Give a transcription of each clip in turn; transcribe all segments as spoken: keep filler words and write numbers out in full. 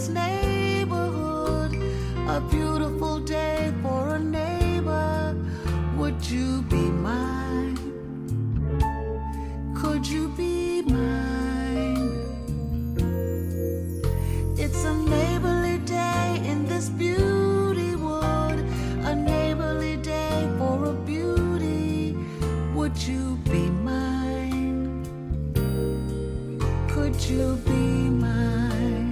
neighborhood. A beautiful day for a neighbor. Would you be mine? Could you be mine? It's a neighborly day in this beauty wood. A neighborly day for a beauty. Would you be mine? Could you be mine?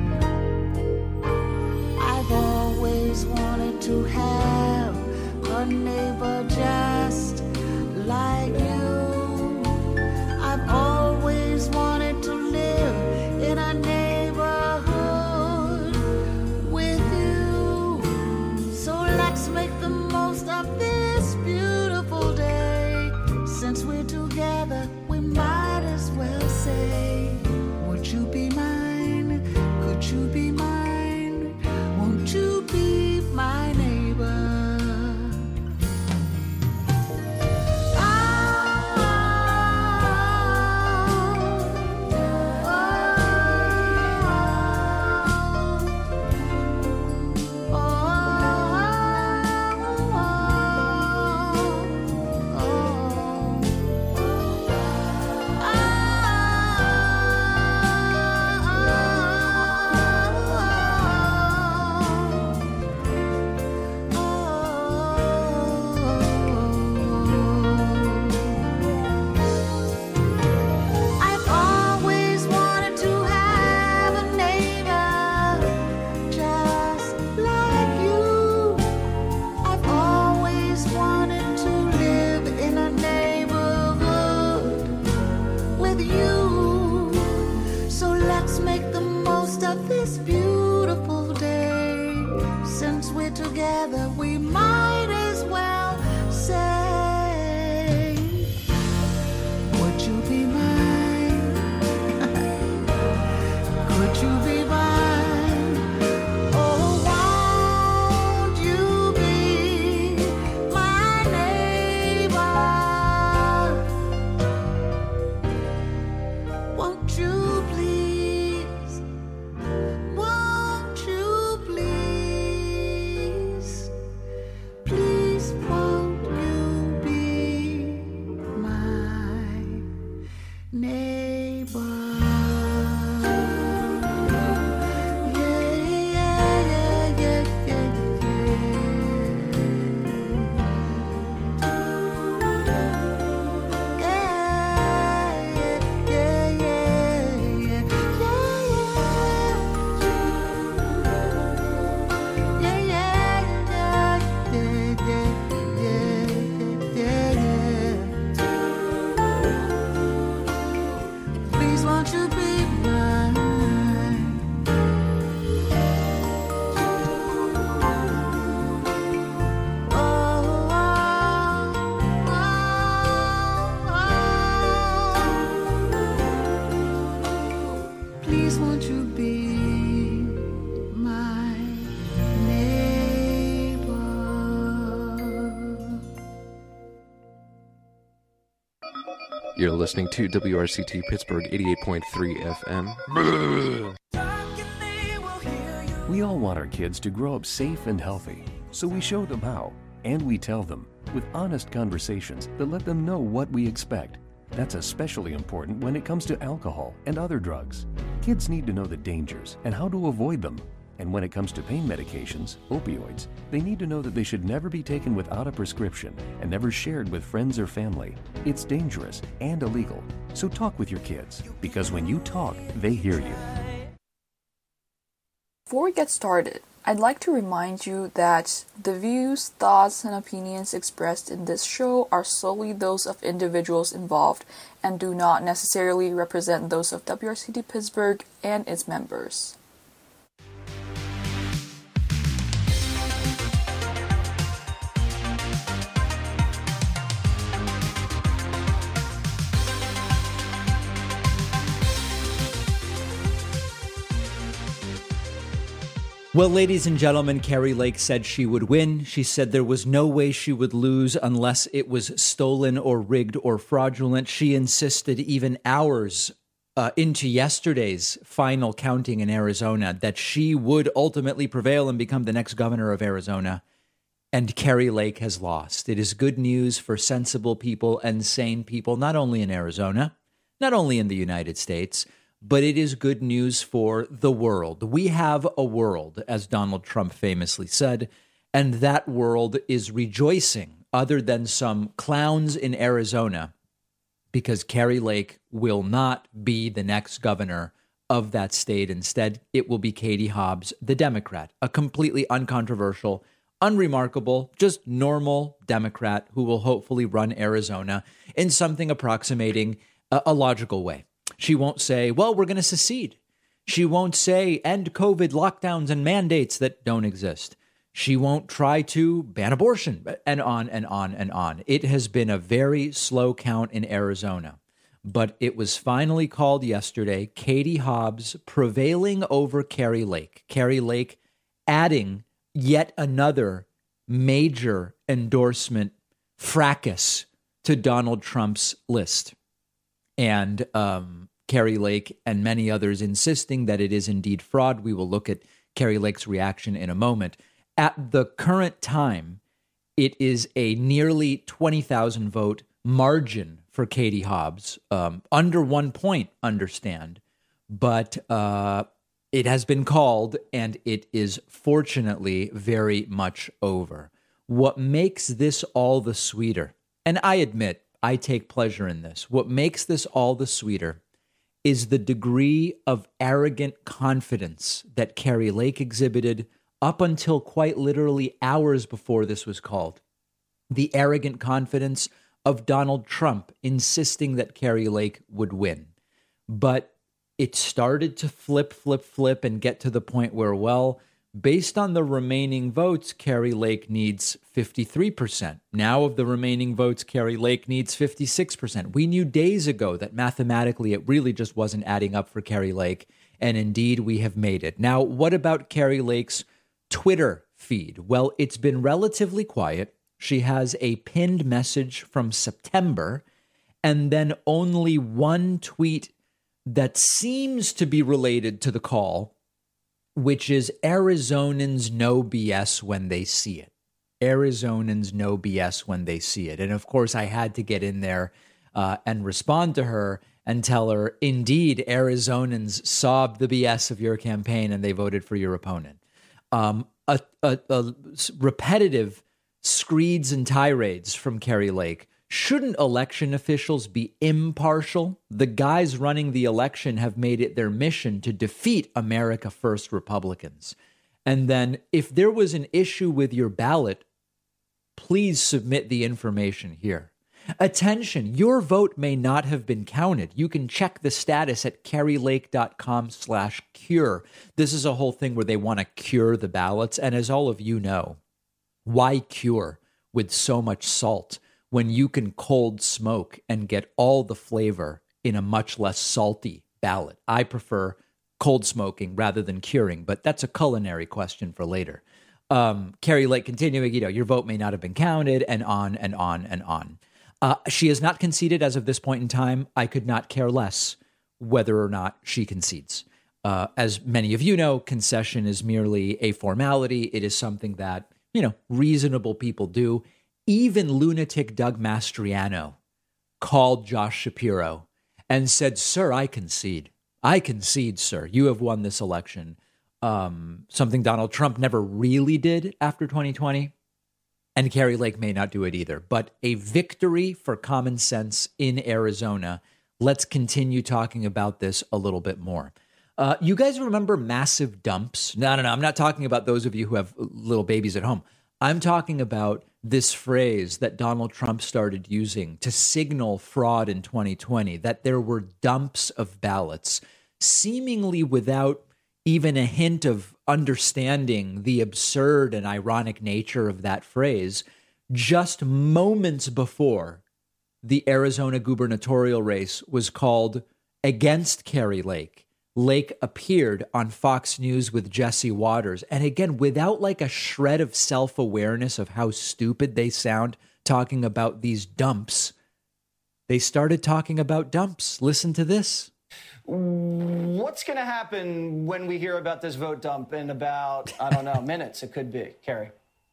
I've always wanted to have a neighbor just like you. I've always wanted to live in a neighborhood with you. So let's make the most of this beautiful day. Since we're together, we might as well say, would you be mine? Could you be mine? Won't you be my neighbor? Together we might as well say, would you be mine? Could you be mine? Oh, won't you be my neighbor? Won't you please? Won't you please? Please won't you be my neighbor? Yeah, yeah, yeah, yeah, yeah, yeah, yeah, yeah, yeah, yeah. Please won't you be mine? Oh, oh, oh, oh. Please won't you be my neighbor? You're listening to W R C T Pittsburgh eighty-eight point three F M. We all want our kids to grow up safe and healthy, so we show them how, and we tell them with honest conversations that let them know what we expect. That's especially important when it comes to alcohol and other drugs. Kids need to know the dangers and how to avoid them. And when it comes to pain medications, opioids, they need to know that they should never be taken without a prescription and never shared with friends or family. It's dangerous and illegal. So talk with your kids, because when you talk, they hear you. Before we get started, I'd like to remind you that the views, thoughts, and opinions expressed in this show are solely those of individuals involved and do not necessarily represent those of W R C T Pittsburgh and its members. Well, ladies and gentlemen, Kari Lake said she would win. She said there was no way she would lose unless it was stolen or rigged or fraudulent. She insisted even hours uh, into yesterday's final counting in Arizona that she would ultimately prevail and become the next governor of Arizona. And Kari Lake has lost. It is good news for sensible people and sane people, not only in Arizona, not only in the United States, but it is good news for the world. We have a world, as Donald Trump famously said, and that world is rejoicing, other than some clowns in Arizona, because Kari Lake will not be the next governor of that state. Instead, it will be Katie Hobbs, the Democrat, a completely uncontroversial, unremarkable, just normal Democrat who will hopefully run Arizona in something approximating a, a logical way. She won't say, well, we're going to secede. She won't say end COVID lockdowns and mandates that don't exist. She won't try to ban abortion, and on and on and on. It has been a very slow count in Arizona, but it was finally called yesterday. Katie Hobbs prevailing over Kari Lake. Kari Lake adding yet another major endorsement fracas to Donald Trump's list. And um, Kari Lake and many others insisting that it is indeed fraud. We will look at Kari Lake's reaction in a moment. At the current time, it is a nearly twenty thousand vote margin for Katie Hobbs, um, under one point, understand. But uh, it has been called, and it is fortunately very much over. What makes this all the sweeter, and I admit I take pleasure in this, what makes this all the sweeter is the degree of arrogant confidence that Kari Lake exhibited up until quite literally hours before this was called. The arrogant confidence of Donald Trump insisting that Kari Lake would win. But it started to flip, flip, flip and get to the point where, well, based on the remaining votes, Kari Lake needs fifty-three percent. Now of the remaining votes, Kari Lake needs fifty-six percent. We knew days ago that mathematically it really just wasn't adding up for Kari Lake. And indeed, we have made it. Now, what about Kari Lake's Twitter feed? Well, it's been relatively quiet. She has a pinned message from September and then only one tweet that seems to be related to the call, which is Arizonans know B S when they see it. Arizonans know B S when they see it. And of course, I had to get in there uh, and respond to her and tell her, indeed, Arizonans saw the B S of your campaign and they voted for your opponent. Um, a, a, a repetitive screeds and tirades from Kari Lake. Shouldn't election officials be impartial? The guys running the election have made it their mission to defeat America First Republicans. And then if there was an issue with your ballot, please submit the information here. Attention, your vote may not have been counted. You can check the status at karilake.com slash cure. This is a whole thing where they want to cure the ballots. And as all of you know, why cure with so much salt when you can cold smoke and get all the flavor in a much less salty ballot? I prefer cold smoking rather than curing, but that's a culinary question for later. Um, Kari Lake continuing, you know, your vote may not have been counted, and on and on and on. Uh, she has not conceded as of this point in time. I could not care less whether or not she concedes. Uh, as many of you know, concession is merely a formality. It is something that, you know, reasonable people do. Even lunatic Doug Mastriano called Josh Shapiro and said, sir, I concede. I concede, sir. You have won this election. Um, something Donald Trump never really did after twenty twenty. And Kari Lake may not do it either, but a victory for common sense in Arizona. Let's continue talking about this a little bit more. Uh, you guys remember massive dumps? No, no, no. I'm not talking about those of you who have little babies at home. I'm talking about this phrase that Donald Trump started using to signal fraud in twenty twenty, that there were dumps of ballots, seemingly without even a hint of understanding the absurd and ironic nature of that phrase. Just moments before the Arizona gubernatorial race was called against Kari Lake, Lake appeared on Fox News with Jesse Waters. And again, without like a shred of self-awareness of how stupid they sound talking about these dumps, they started talking about dumps. Listen to this. What's going to happen when we hear about this vote dump in about, I don't know, minutes? It could be. Carrie.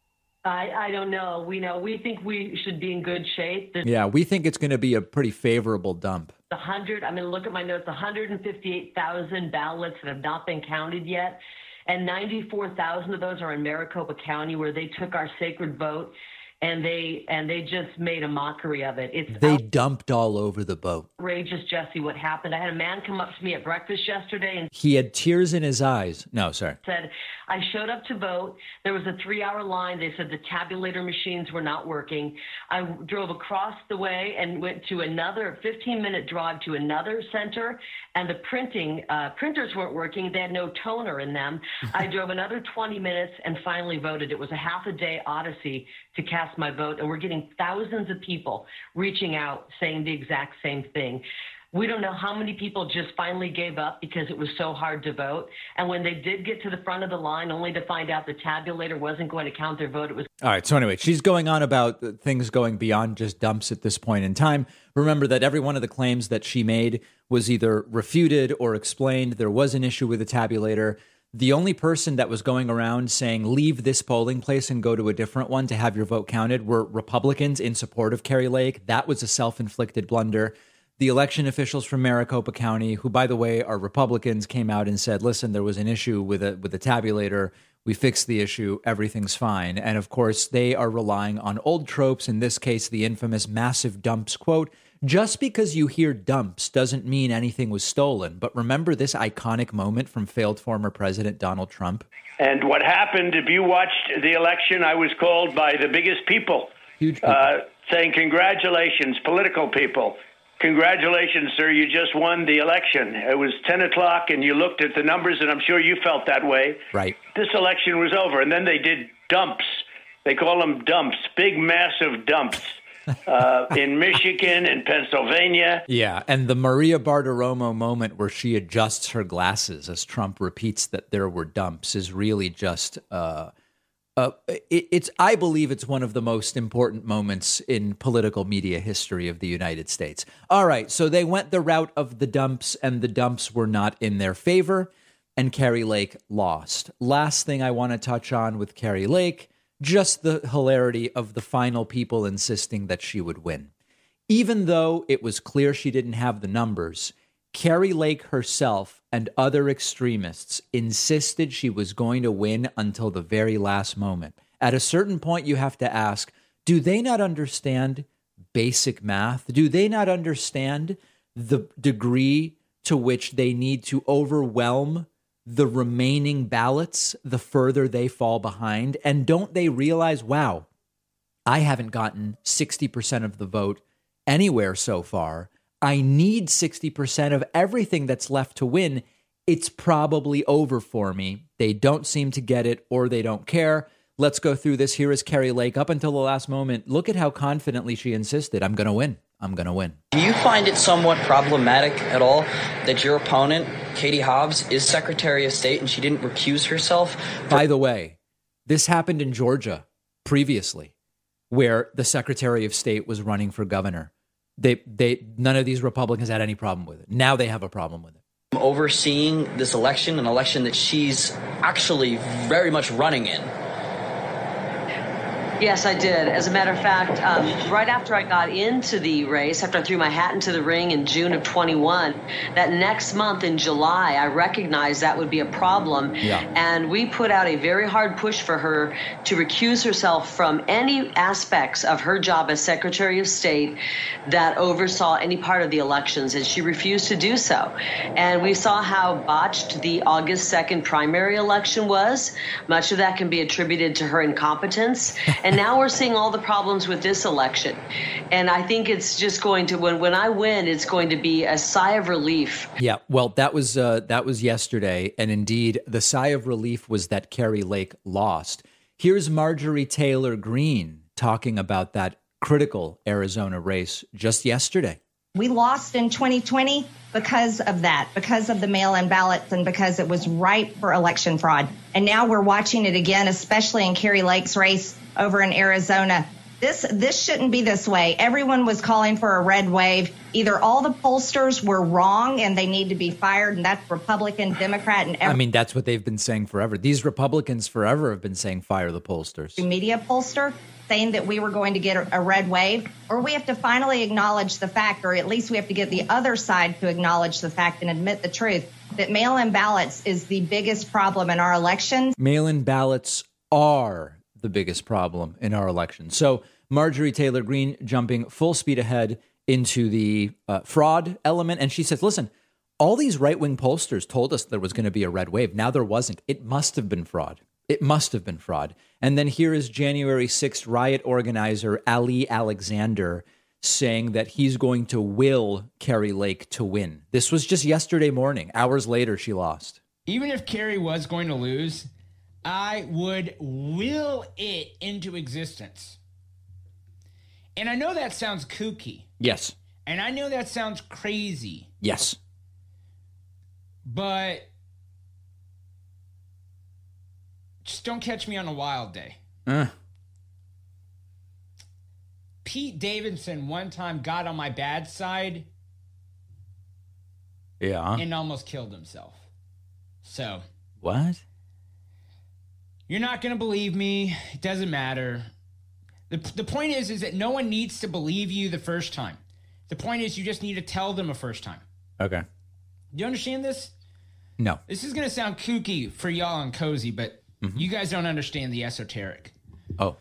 I, I don't know. We know we think we should be in good shape. There's Yeah, we think it's going to be a pretty favorable dump. one hundred, I'm going to look at my notes, one hundred fifty-eight thousand ballots that have not been counted yet. And ninety-four thousand of those are in Maricopa County, where they took our sacred vote and they and they just made a mockery of it. It's They dumped all over the boat. outrageous, Jesse, what happened. I had a man come up to me at breakfast yesterday and He had tears in his eyes. No, sorry. said, I showed up to vote. There was a three-hour line. They said the tabulator machines were not working. I drove across the way and went to another fifteen-minute drive to another center, and the printing uh, printers weren't working. They had no toner in them. I drove another twenty minutes and finally voted. It was a half-a-day odyssey to cast my vote, and we're getting thousands of people reaching out saying the exact same thing. We don't know how many people just finally gave up because it was so hard to vote. And when they did get to the front of the line, only to find out the tabulator wasn't going to count their vote, it was... All right, so anyway, she's going on about things going beyond just dumps at this point in time. Remember that every one of the claims that she made was either refuted or explained. There was an issue with the tabulator. The only person that was going around saying, leave this polling place and go to a different one to have your vote counted were Republicans in support of Kari Lake. That was a self-inflicted blunder. The election officials from Maricopa County, who, by the way, are Republicans, came out and said, listen, there was an issue with a with the tabulator. We fixed the issue. Everything's fine. And, of course, they are relying on old tropes, in this case, the infamous massive dumps quote. Just because you hear dumps doesn't mean anything was stolen. But remember this iconic moment from failed former President Donald Trump? And what happened, if you watched the election, I was called by the biggest people, Huge people. Uh, saying, congratulations, political people. Congratulations, sir, you just won the election. It was ten o'clock, and you looked at the numbers, and I'm sure you felt that way. Right. This election was over, and then they did dumps. They call them dumps, big, massive dumps uh, in Michigan and Pennsylvania. Yeah, and the Maria Bartiromo moment where she adjusts her glasses as Trump repeats that there were dumps is really just... Uh, Uh, it, it's, I believe it's one of the most important moments in political media history of the United States. All right, so they went the route of the dumps, and the dumps were not in their favor, and Kari Lake lost. Last thing I want to touch on with Kari Lake, just the hilarity of the final people insisting that she would win. Even though it was clear she didn't have the numbers, Kari Lake herself and other extremists insisted she was going to win until the very last moment. At a certain point, you have to ask, do they not understand basic math? Do they not understand the degree to which they need to overwhelm the remaining ballots the further they fall behind? And don't they realize, wow, I haven't gotten sixty percent of the vote anywhere so far. I need sixty percent of everything that's left to win. It's probably over for me. They don't seem to get it, or they don't care. Let's go through this. Here is Kari Lake up until the last moment. Look at how confidently she insisted, I'm going to win. I'm going to win. Do you find it somewhat problematic at all that your opponent, Katie Hobbs, is Secretary of State and she didn't recuse herself? By the way, this happened in Georgia previously, where the Secretary of State was running for governor. They, they, none of these Republicans had any problem with it. Now they have a problem with it. Overseeing this election, an election that she's actually very much running in. Yes, I did. As a matter of fact, um, right after I got into the race, after I threw my hat into the ring in June of twenty-one, that next month in July, I recognized that would be a problem. Yeah. And we put out a very hard push for her to recuse herself from any aspects of her job as Secretary of State that oversaw any part of the elections, and she refused to do so. And we saw how botched the August second primary election was. Much of that can be attributed to her incompetence. And now we're seeing all the problems with this election. And I think it's just going to, when, when I win, it's going to be a sigh of relief. Yeah, well, that was uh, that was yesterday. And indeed, the sigh of relief was that Kari Lake lost. Here's Marjorie Taylor Greene talking about that critical Arizona race just yesterday. We lost in twenty twenty because of that, because of the mail-in ballots and because it was ripe for election fraud. And now we're watching it again, especially in Kari Lake's race over in Arizona. This this shouldn't be this way. Everyone was calling for a red wave. Either all the pollsters were wrong and they need to be fired, and that's Republican, Democrat, and every I mean, that's what they've been saying forever. These Republicans forever have been saying fire the pollsters. media pollster saying that we were going to get a, a red wave, or we have to finally acknowledge the fact, or at least we have to get the other side to acknowledge the fact and admit the truth, that mail-in ballots is the biggest problem in our elections. Mail-in ballots are the biggest problem in our election. So Marjorie Taylor Greene jumping full speed ahead into the uh, fraud element. And she says, listen, all these right-wing pollsters told us there was going to be a red wave. Now there wasn't. It must have been fraud. It must have been fraud. And then here is January sixth riot organizer Ali Alexander saying that he's going to will Kari Lake to win. This was just yesterday morning. Hours later, she lost. Even if Kari was going to lose, I would will it into existence. And I know that sounds kooky. Yes. And I know that sounds crazy. Yes. But just don't catch me on a wild day. Uh. Pete Davidson one time got on my bad side. Yeah. And almost killed himself. So. What? You're not going to believe me. It doesn't matter. The, the point is, is that no one needs to believe you the first time. The point is you just need to tell them a first time. Okay. Do you understand this? No. This is going to sound kooky for y'all and cozy, but mm-hmm. you guys don't understand the esoteric. Oh.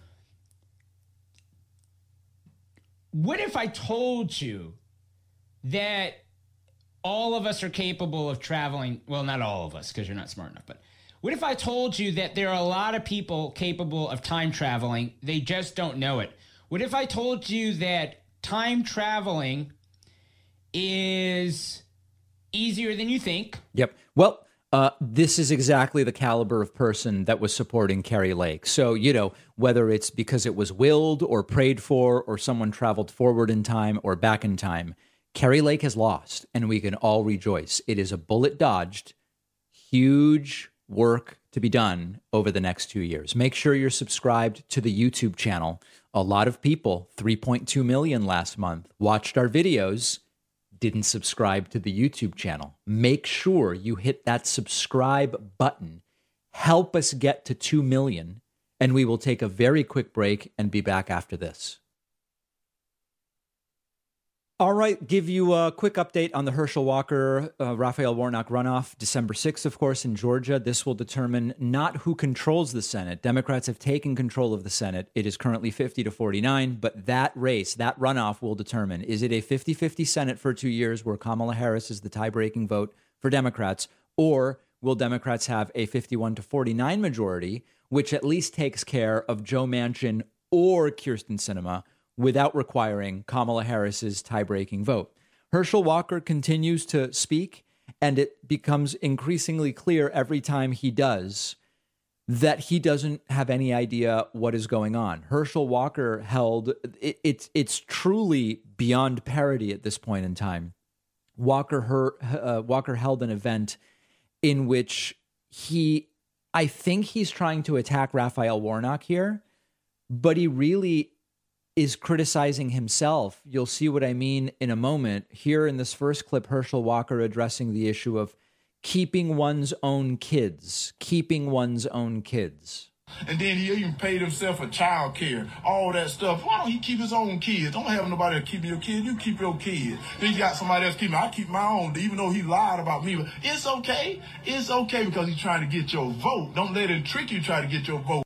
What if I told you that all of us are capable of traveling? Well, not all of us, because you're not smart enough, but what if I told you that there are a lot of people capable of time traveling? They just don't know it. What if I told you that time traveling is easier than you think? Yep. Well, uh, this is exactly the caliber of person that was supporting Kari Lake. So, you know, whether it's because it was willed or prayed for or someone traveled forward in time or back in time, Kari Lake has lost, and we can all rejoice. It is a bullet dodged, huge work to be done over the next two years. Make sure you're subscribed to the YouTube channel. A lot of people, three point two million last month, watched our videos, didn't subscribe to the YouTube channel. Make sure you hit that subscribe button. Help us get to two million, and we will take a very quick break and be back after this. All right, give you a quick update on the Herschel Walker, uh, Raphael Warnock runoff, December sixth, of course, in Georgia. This will determine not who controls the Senate. Democrats have taken control of the Senate. It is currently fifty to forty-nine, but that race, that runoff will determine, is it a fifty-fifty Senate for two years where Kamala Harris is the tie-breaking vote for Democrats, or will Democrats have a fifty-one to forty-nine majority, which at least takes care of Joe Manchin or Kyrsten Sinema, without requiring Kamala Harris's tie-breaking vote. Herschel Walker continues to speak, and it becomes increasingly clear every time he does that he doesn't have any idea what is going on. Herschel Walker held, it, it's it's truly beyond parody at this point in time. Walker, her, uh, Walker held an event in which he, I think he's trying to attack Raphael Warnock here, but he really is criticizing himself. You'll see what I mean in a moment. Here in this first clip, Herschel Walker addressing the issue of keeping one's own kids, keeping one's own kids. And then he even paid himself for child care, all that stuff. Why don't he keep his own kids? Don't have nobody to keep your kids. You keep your kids. Then you got somebody else keeping. I keep my own, even though he lied about me. But it's okay. It's okay because he's trying to get your vote. Don't let him trick you, try to get your vote.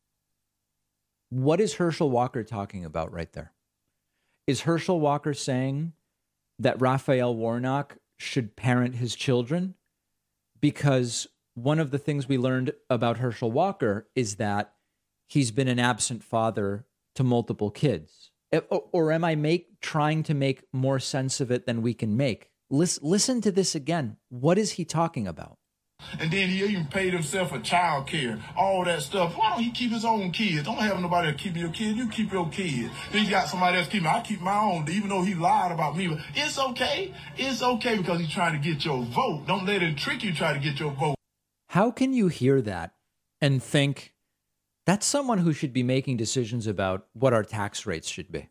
What is Herschel Walker talking about right there? Is Herschel Walker saying that Raphael Warnock should parent his children? Because one of the things we learned about Herschel Walker is that he's been an absent father to multiple kids. Or, or am I make, trying to make more sense of it than we can make? Listen, listen to this again. What is he talking about? And then he even paid himself for child care, all that stuff. Why don't he keep his own kids? Don't have nobody to keep your kids. You keep your kids. Then you got somebody else keeping. I keep my own, even though he lied about me. But it's okay. It's okay because he's trying to get your vote. Don't let him trick you, try to get your vote. How can you hear that and think That's someone who should be making decisions about what our tax rates should be.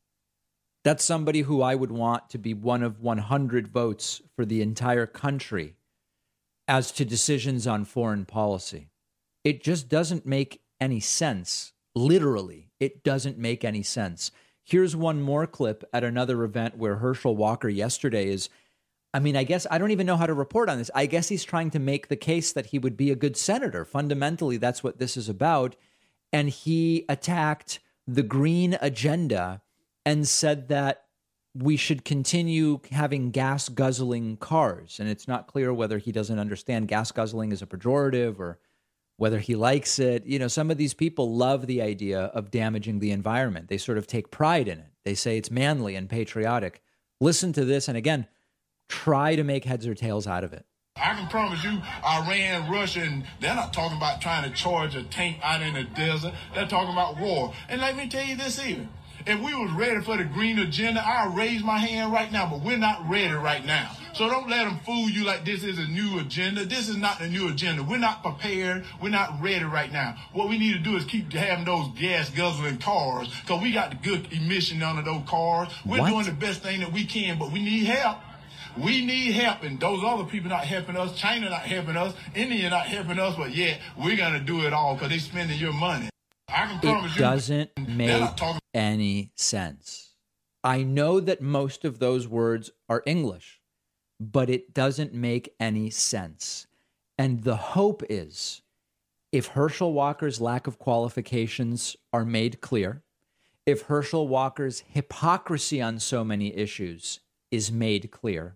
That's somebody who I would want to be one of one hundred votes for the entire country as to decisions on foreign policy. It just doesn't make any sense. Literally, it doesn't make any sense. Here's one more clip at another event where Herschel Walker yesterday is, I mean, I guess I don't even know how to report on this. I guess he's trying to make the case that he would be a good senator. Fundamentally, that's what this is about. And he attacked the green agenda and said that we should continue having gas guzzling cars. And it's not clear whether he doesn't understand gas guzzling is a pejorative or whether he likes it. You know, some of these people love the idea of damaging the environment. They sort of take pride in it. They say it's manly and patriotic. Listen to this. And again, try to make heads or tails out of it. I can promise you, Iran, Russia, and they're not talking about trying to charge a tank out in the desert. They're talking about war. And let me tell you this even. If we was ready for the green agenda, I'll raise my hand right now, but we're not ready right now. So don't let them fool you like this is a new agenda. This is not the new agenda. We're not prepared. We're not ready right now. What we need to do is keep having those gas guzzling cars because we got the good emission under those cars. We're What? doing the best thing that we can, but we need help. We need help, and those other people not helping us. China not helping us. India not helping us, but yet we're going to do it all because they're spending your money. I can promise It you, doesn't they're not make talking. any sense. I know that most of those words are English, but it doesn't make any sense. And the hope is if Herschel Walker's lack of qualifications are made clear, if Herschel Walker's hypocrisy on so many issues is made clear,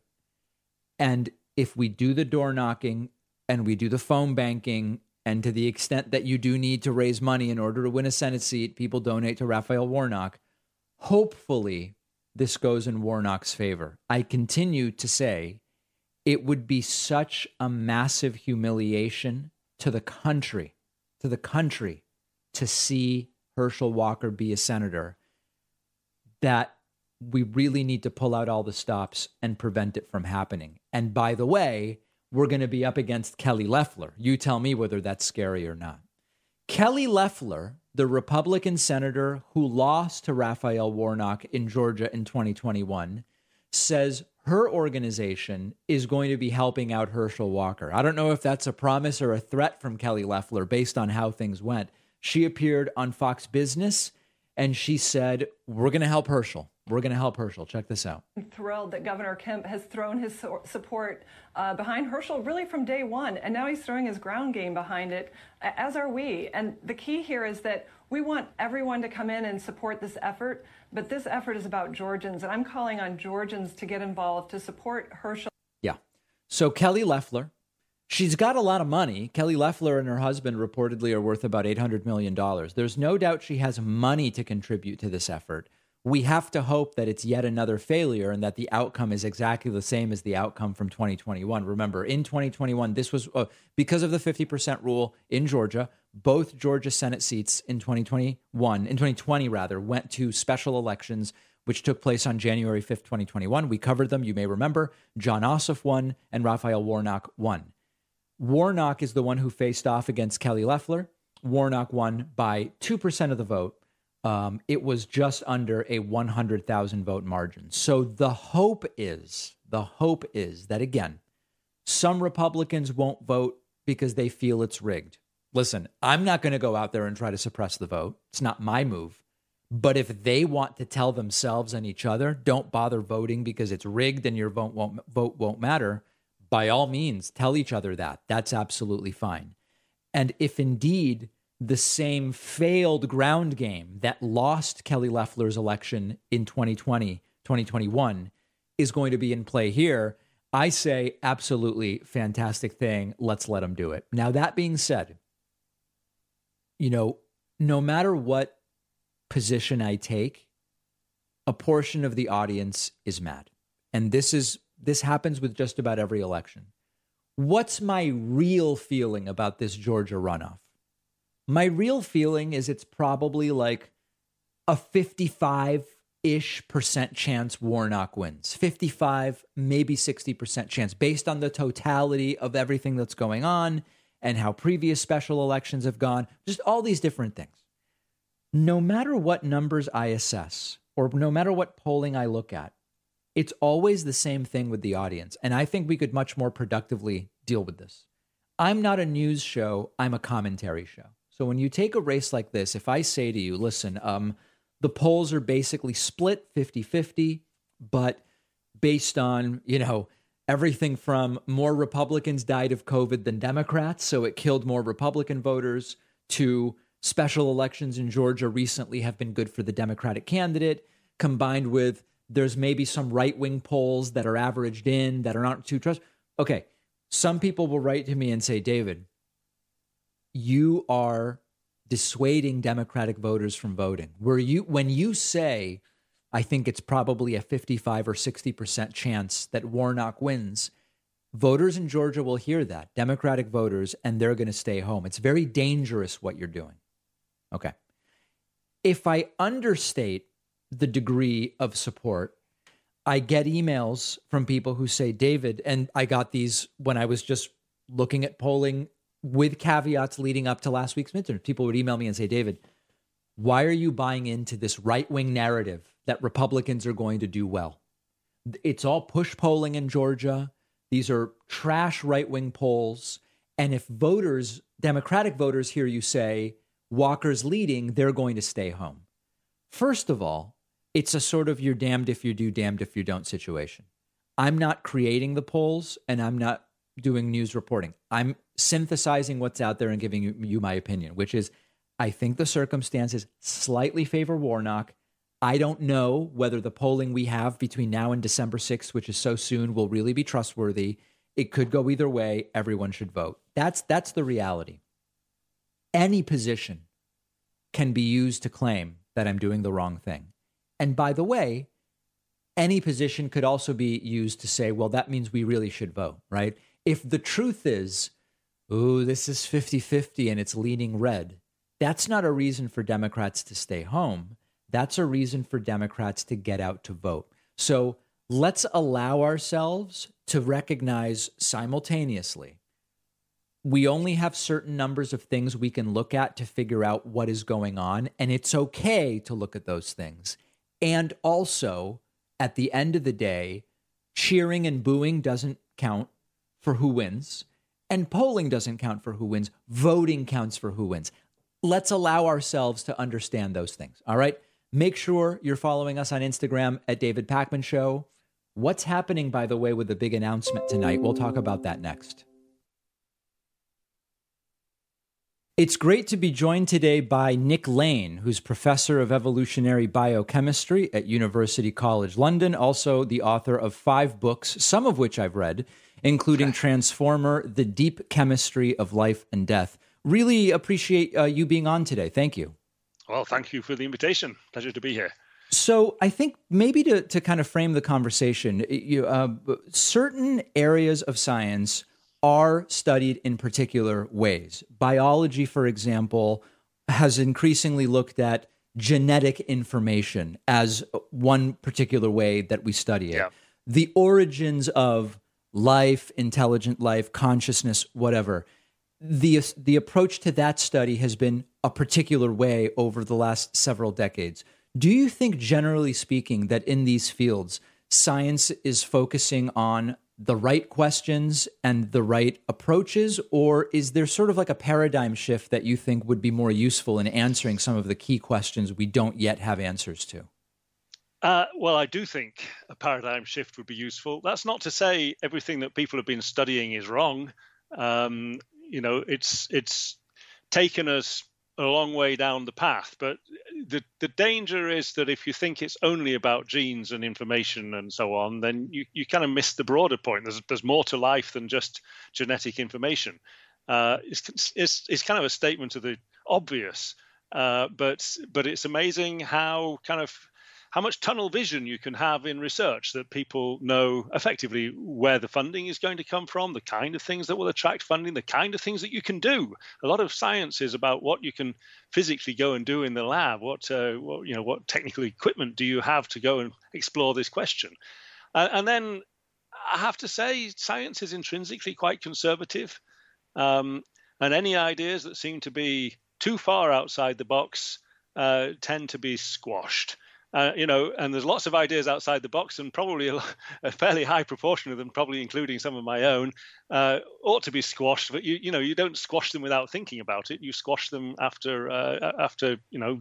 and if we do the door knocking and we do the phone banking, and to the extent that you do need to raise money in order to win a Senate seat, people donate to Raphael Warnock. Hopefully, this goes in Warnock's favor. I continue to say it would be such a massive humiliation to the country, to the country, to see Herschel Walker be a senator, that we really need to pull out all the stops and prevent it from happening. And by the way, we're going to be up against Kelly Loeffler. You tell me whether that's scary or not. Kelly Loeffler, the Republican senator who lost to Raphael Warnock in Georgia in twenty twenty-one, says her organization is going to be helping out Herschel Walker. I don't know if that's a promise or a threat from Kelly Loeffler based on how things went. She appeared on Fox Business and she said, we're going to help Herschel. We're going to help Herschel. Check this out. I'm thrilled that Governor Kemp has thrown his so- support uh, behind Herschel really from day one, and now he's throwing his ground game behind it, as are we. And the key here is that we want everyone to come in and support this effort, but this effort is about Georgians, and I'm calling on Georgians to get involved, to support Herschel. Yeah. So Kelly Loeffler, she's got a lot of money. Kelly Loeffler and her husband reportedly are worth about eight hundred million dollars. There's no doubt she has money to contribute to this effort. We have to hope that it's yet another failure and that the outcome is exactly the same as the outcome from twenty twenty-one. Remember, in twenty twenty-one, this was uh, because of the fifty percent rule in Georgia. Both Georgia Senate seats in twenty twenty-one, in twenty twenty rather, went to special elections, which took place on January fifth, twenty twenty-one. We covered them. You may remember John Ossoff won and Raphael Warnock won. Warnock is the one who faced off against Kelly Loeffler. Warnock won by two percent of the vote. Um, it was just under a one hundred thousand vote margin. So the hope is, the hope is that, again, some Republicans won't vote because they feel it's rigged. Listen, I'm not going to go out there and try to suppress the vote. It's not my move. But if they want to tell themselves and each other, don't bother voting because it's rigged and your vote won't, vote won't matter, by all means, tell each other that. That's absolutely fine. And if indeed the same failed ground game that lost Kelly Loeffler's election in twenty twenty, twenty twenty-one is going to be in play here, I say absolutely fantastic thing. Let's let them do it. Now, that being said, you know, no matter what position I take, a portion of the audience is mad. And this is this happens with just about every election. What's my real feeling about this Georgia runoff? My real feeling is it's probably like a fifty-five-ish percent chance Warnock wins. fifty-five, maybe sixty percent chance based on the totality of everything that's going on and how previous special elections have gone, just all these different things. No matter what numbers I assess, or no matter what polling I look at, it's always the same thing with the audience. And I think we could much more productively deal with this. I'm not a news show, I'm a commentary show. So when you take a race like this, if I say to you, listen, um, the polls are basically split fifty-fifty, but based on, you know, everything from more Republicans died of COVID than Democrats, so it killed more Republican voters, to special elections in Georgia recently have been good for the Democratic candidate, combined with there's maybe some right-wing polls that are averaged in that are not too trust. Okay, some people will write to me and say, David, you are dissuading Democratic voters from voting. Where you, when you say, I think it's probably a fifty-five or sixty percent chance that Warnock wins, voters in Georgia will hear that, Democratic voters, and they're going to stay home. It's very dangerous what you're doing. Okay. If I understate the degree of support, I get emails from people who say, David, and I got these when I was just looking at polling with caveats leading up to last week's midterm. People would email me and say, David, why are you buying into this right-wing narrative that Republicans are going to do well? It's all push polling in Georgia. These are trash right-wing polls. And if voters, Democratic voters, hear you say Walker's leading, they're going to stay home. First of all, it's a sort of you're damned if you do, damned if you don't situation. I'm not creating the polls, and I'm not doing news reporting. I'm synthesizing what's out there and giving you, you my opinion, which is I think the circumstances slightly favor Warnock. I don't know whether the polling we have between now and December sixth, which is so soon, will really be trustworthy. It could go either way. Everyone should vote. That's that's the reality. Any position can be used to claim that I'm doing the wrong thing. And by the way, any position could also be used to say, well, that means we really should vote, right? If the truth is, oh, this is fifty-fifty and it's leaning red, that's not a reason for Democrats to stay home. That's a reason for Democrats to get out to vote. So let's allow ourselves to recognize simultaneously we only have certain numbers of things we can look at to figure out what is going on, and it's okay to look at those things. And also, at the end of the day, cheering and booing doesn't count for who wins, and polling doesn't count for who wins. Voting counts for who wins. Let's allow ourselves to understand those things, all right? Make sure you're following us on Instagram at David Pakman Show. What's happening, by the way, with the big announcement tonight? We'll talk about that next. It's great to be joined today by Nick Lane, who's professor of evolutionary biochemistry at University College London, also the author of five books, some of which I've read, including Transformer, The Deep Chemistry of Life and Death. Really appreciate uh, you being on today. Thank you. Well, thank you for the invitation. Pleasure to be here. So I think maybe to, to kind of frame the conversation, you, uh, certain areas of science are studied in particular ways. Biology, for example, has increasingly looked at genetic information as one particular way that we study it. Yeah. The origins of life, intelligent life, consciousness, whatever. The, the approach to that study has been a particular way over the last several decades. Do you think, generally speaking, that in these fields, science is focusing on the right questions and the right approaches, or is there sort of like a paradigm shift that you think would be more useful in answering some of the key questions we don't yet have answers to? Uh, well, I do think a paradigm shift would be useful. That's not to say everything that people have been studying is wrong. Um, you know, it's it's taken us a long way down the path, but the the danger is that if you think it's only about genes and information and so on, then you, you kind of miss the broader point. There's there's more to life than just genetic information. Uh, it's, it's it's kind of a statement of the obvious, uh, but but it's amazing how kind of how much tunnel vision you can have in research, that people know effectively where the funding is going to come from, the kind of things that will attract funding, the kind of things that you can do. A lot of science is about what you can physically go and do in the lab. What, uh, what you know, what technical equipment do you have to go and explore this question? Uh, and then I have to say, science is intrinsically quite conservative. Um, And any ideas that seem to be too far outside the box uh, tend to be squashed. Uh, you know, and there's lots of ideas outside the box, and probably a, a fairly high proportion of them, probably including some of my own, uh, ought to be squashed. But you, you know, you don't squash them without thinking about it. You squash them after, uh, after you know,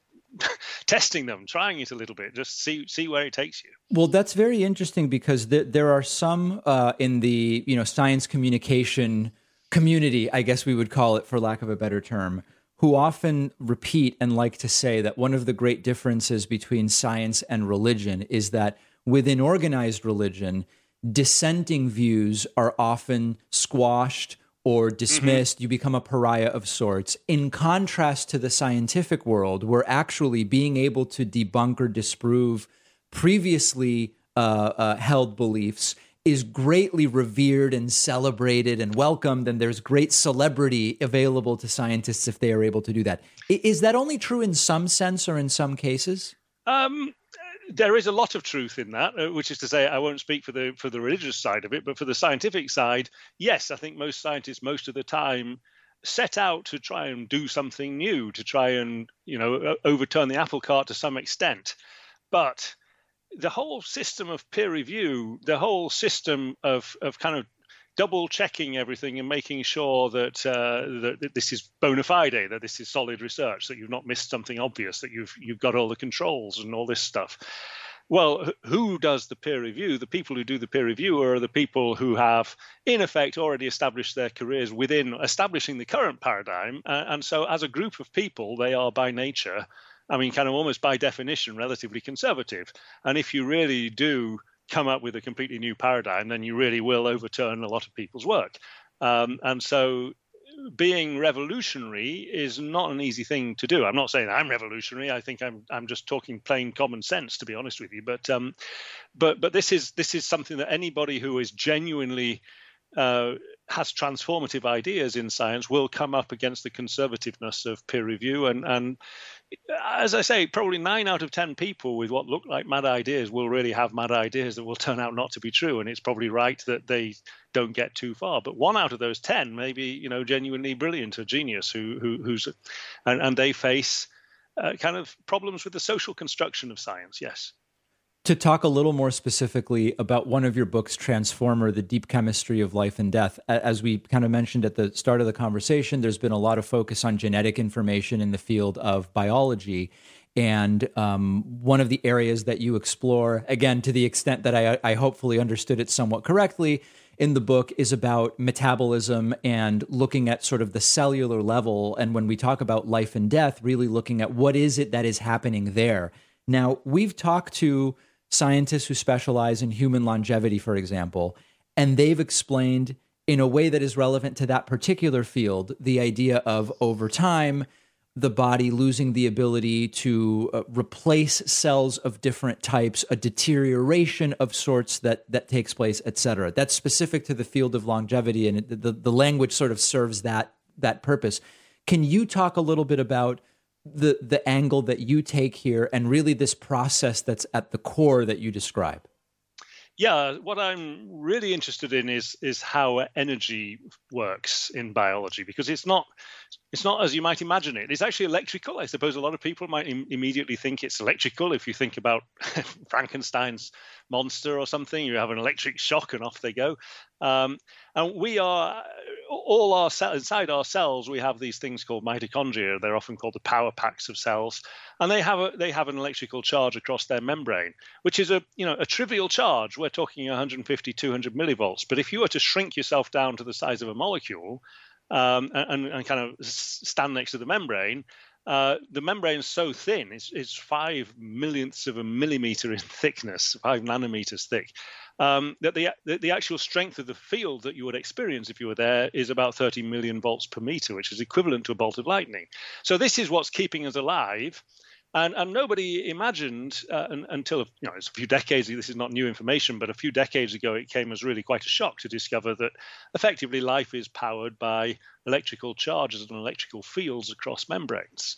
testing them, trying it a little bit, just see see where it takes you. Well, that's very interesting because th- there are some uh, in the you know science communication community, I guess we would call it, for lack of a better term, who often repeat and like to say that one of the great differences between science and religion is that within organized religion, dissenting views are often squashed or dismissed. Mm-hmm. You become a pariah of sorts. In contrast to the scientific world, where actually being able to debunk or disprove previously uh, uh, held beliefs is greatly revered and celebrated and welcomed, and there's great celebrity available to scientists if they are able to do that. Is that only true in some sense or in some cases? Um, there is a lot of truth in that, uh, which is to say, I won't speak for the for the religious side of it, but for the scientific side, yes, I think most scientists, most of the time, set out to try and do something new, to try and, you know, overturn the apple cart to some extent. But the whole system of peer review, the whole system of, of kind of double checking everything and making sure that, uh, that that this is bona fide, that this is solid research, that you've not missed something obvious, that you've you've got all the controls and all this stuff. Well, who does the peer review? The people who do the peer review are the people who have, in effect, already established their careers within establishing the current paradigm. Uh, and so as a group of people, they are by nature, I mean, kind of almost by definition, relatively conservative. And if you really do come up with a completely new paradigm, then you really will overturn a lot of people's work. Um, and so being revolutionary is not an easy thing to do. I'm not saying I'm revolutionary. I think I'm I'm just talking plain common sense, to be honest with you. But um, but but this is this is something that anybody who is genuinely uh, has transformative ideas in science will come up against the conservativeness of peer review. And and as I say, probably nine out of ten people with what look like mad ideas will really have mad ideas that will turn out not to be true. And it's probably right that they don't get too far. But one out of those ten may be, you know, genuinely brilliant, a genius who, who who's, and, and they face uh, kind of problems with the social construction of science. Yes. To talk a little more specifically about one of your books, Transformer, The Deep Chemistry of Life and Death, as we kind of mentioned at the start of the conversation, there's been a lot of focus on genetic information in the field of biology. And um, one of the areas that you explore, again, to the extent that I, I hopefully understood it somewhat correctly in the book, is about metabolism and looking at sort of the cellular level. And when we talk about life and death, really looking at what is it that is happening there. Now, we've talked to scientists who specialize in human longevity, for example, and they've explained in a way that is relevant to that particular field the idea of, over time, the body losing the ability to uh, replace cells of different types, a deterioration of sorts that that takes place, et cetera. That's specific to the field of longevity, and it, the, the language sort of serves that that purpose. Can you talk a little bit about the the angle that you take here and really this process that's at the core that you describe? Yeah, what I'm really interested in is is how energy works in biology, because it's not it's not as you might imagine it. It's actually electrical. I suppose a lot of people might im- immediately think it's electrical. If you think about Frankenstein's monster or something, you have an electric shock and off they go. Um, and we are all our cells, inside our cells, we have these things called mitochondria. They're often called the power packs of cells, and they have a, they have an electrical charge across their membrane, which is a you know a trivial charge. We're talking one hundred fifty, two hundred millivolts. But if you were to shrink yourself down to the size of a molecule um, and, and kind of stand next to the membrane, uh, the membrane is so thin, it's, it's five millionths of a millimeter in thickness, five nanometers thick. Um, that the, the the actual strength of the field that you would experience if you were there is about thirty million volts per meter, which is equivalent to a bolt of lightning. So this is what's keeping us alive. And, and nobody imagined uh, un, until, you know, it's a few decades, this is not new information, but a few decades ago, it came as really quite a shock to discover that effectively life is powered by electrical charges and electrical fields across membranes.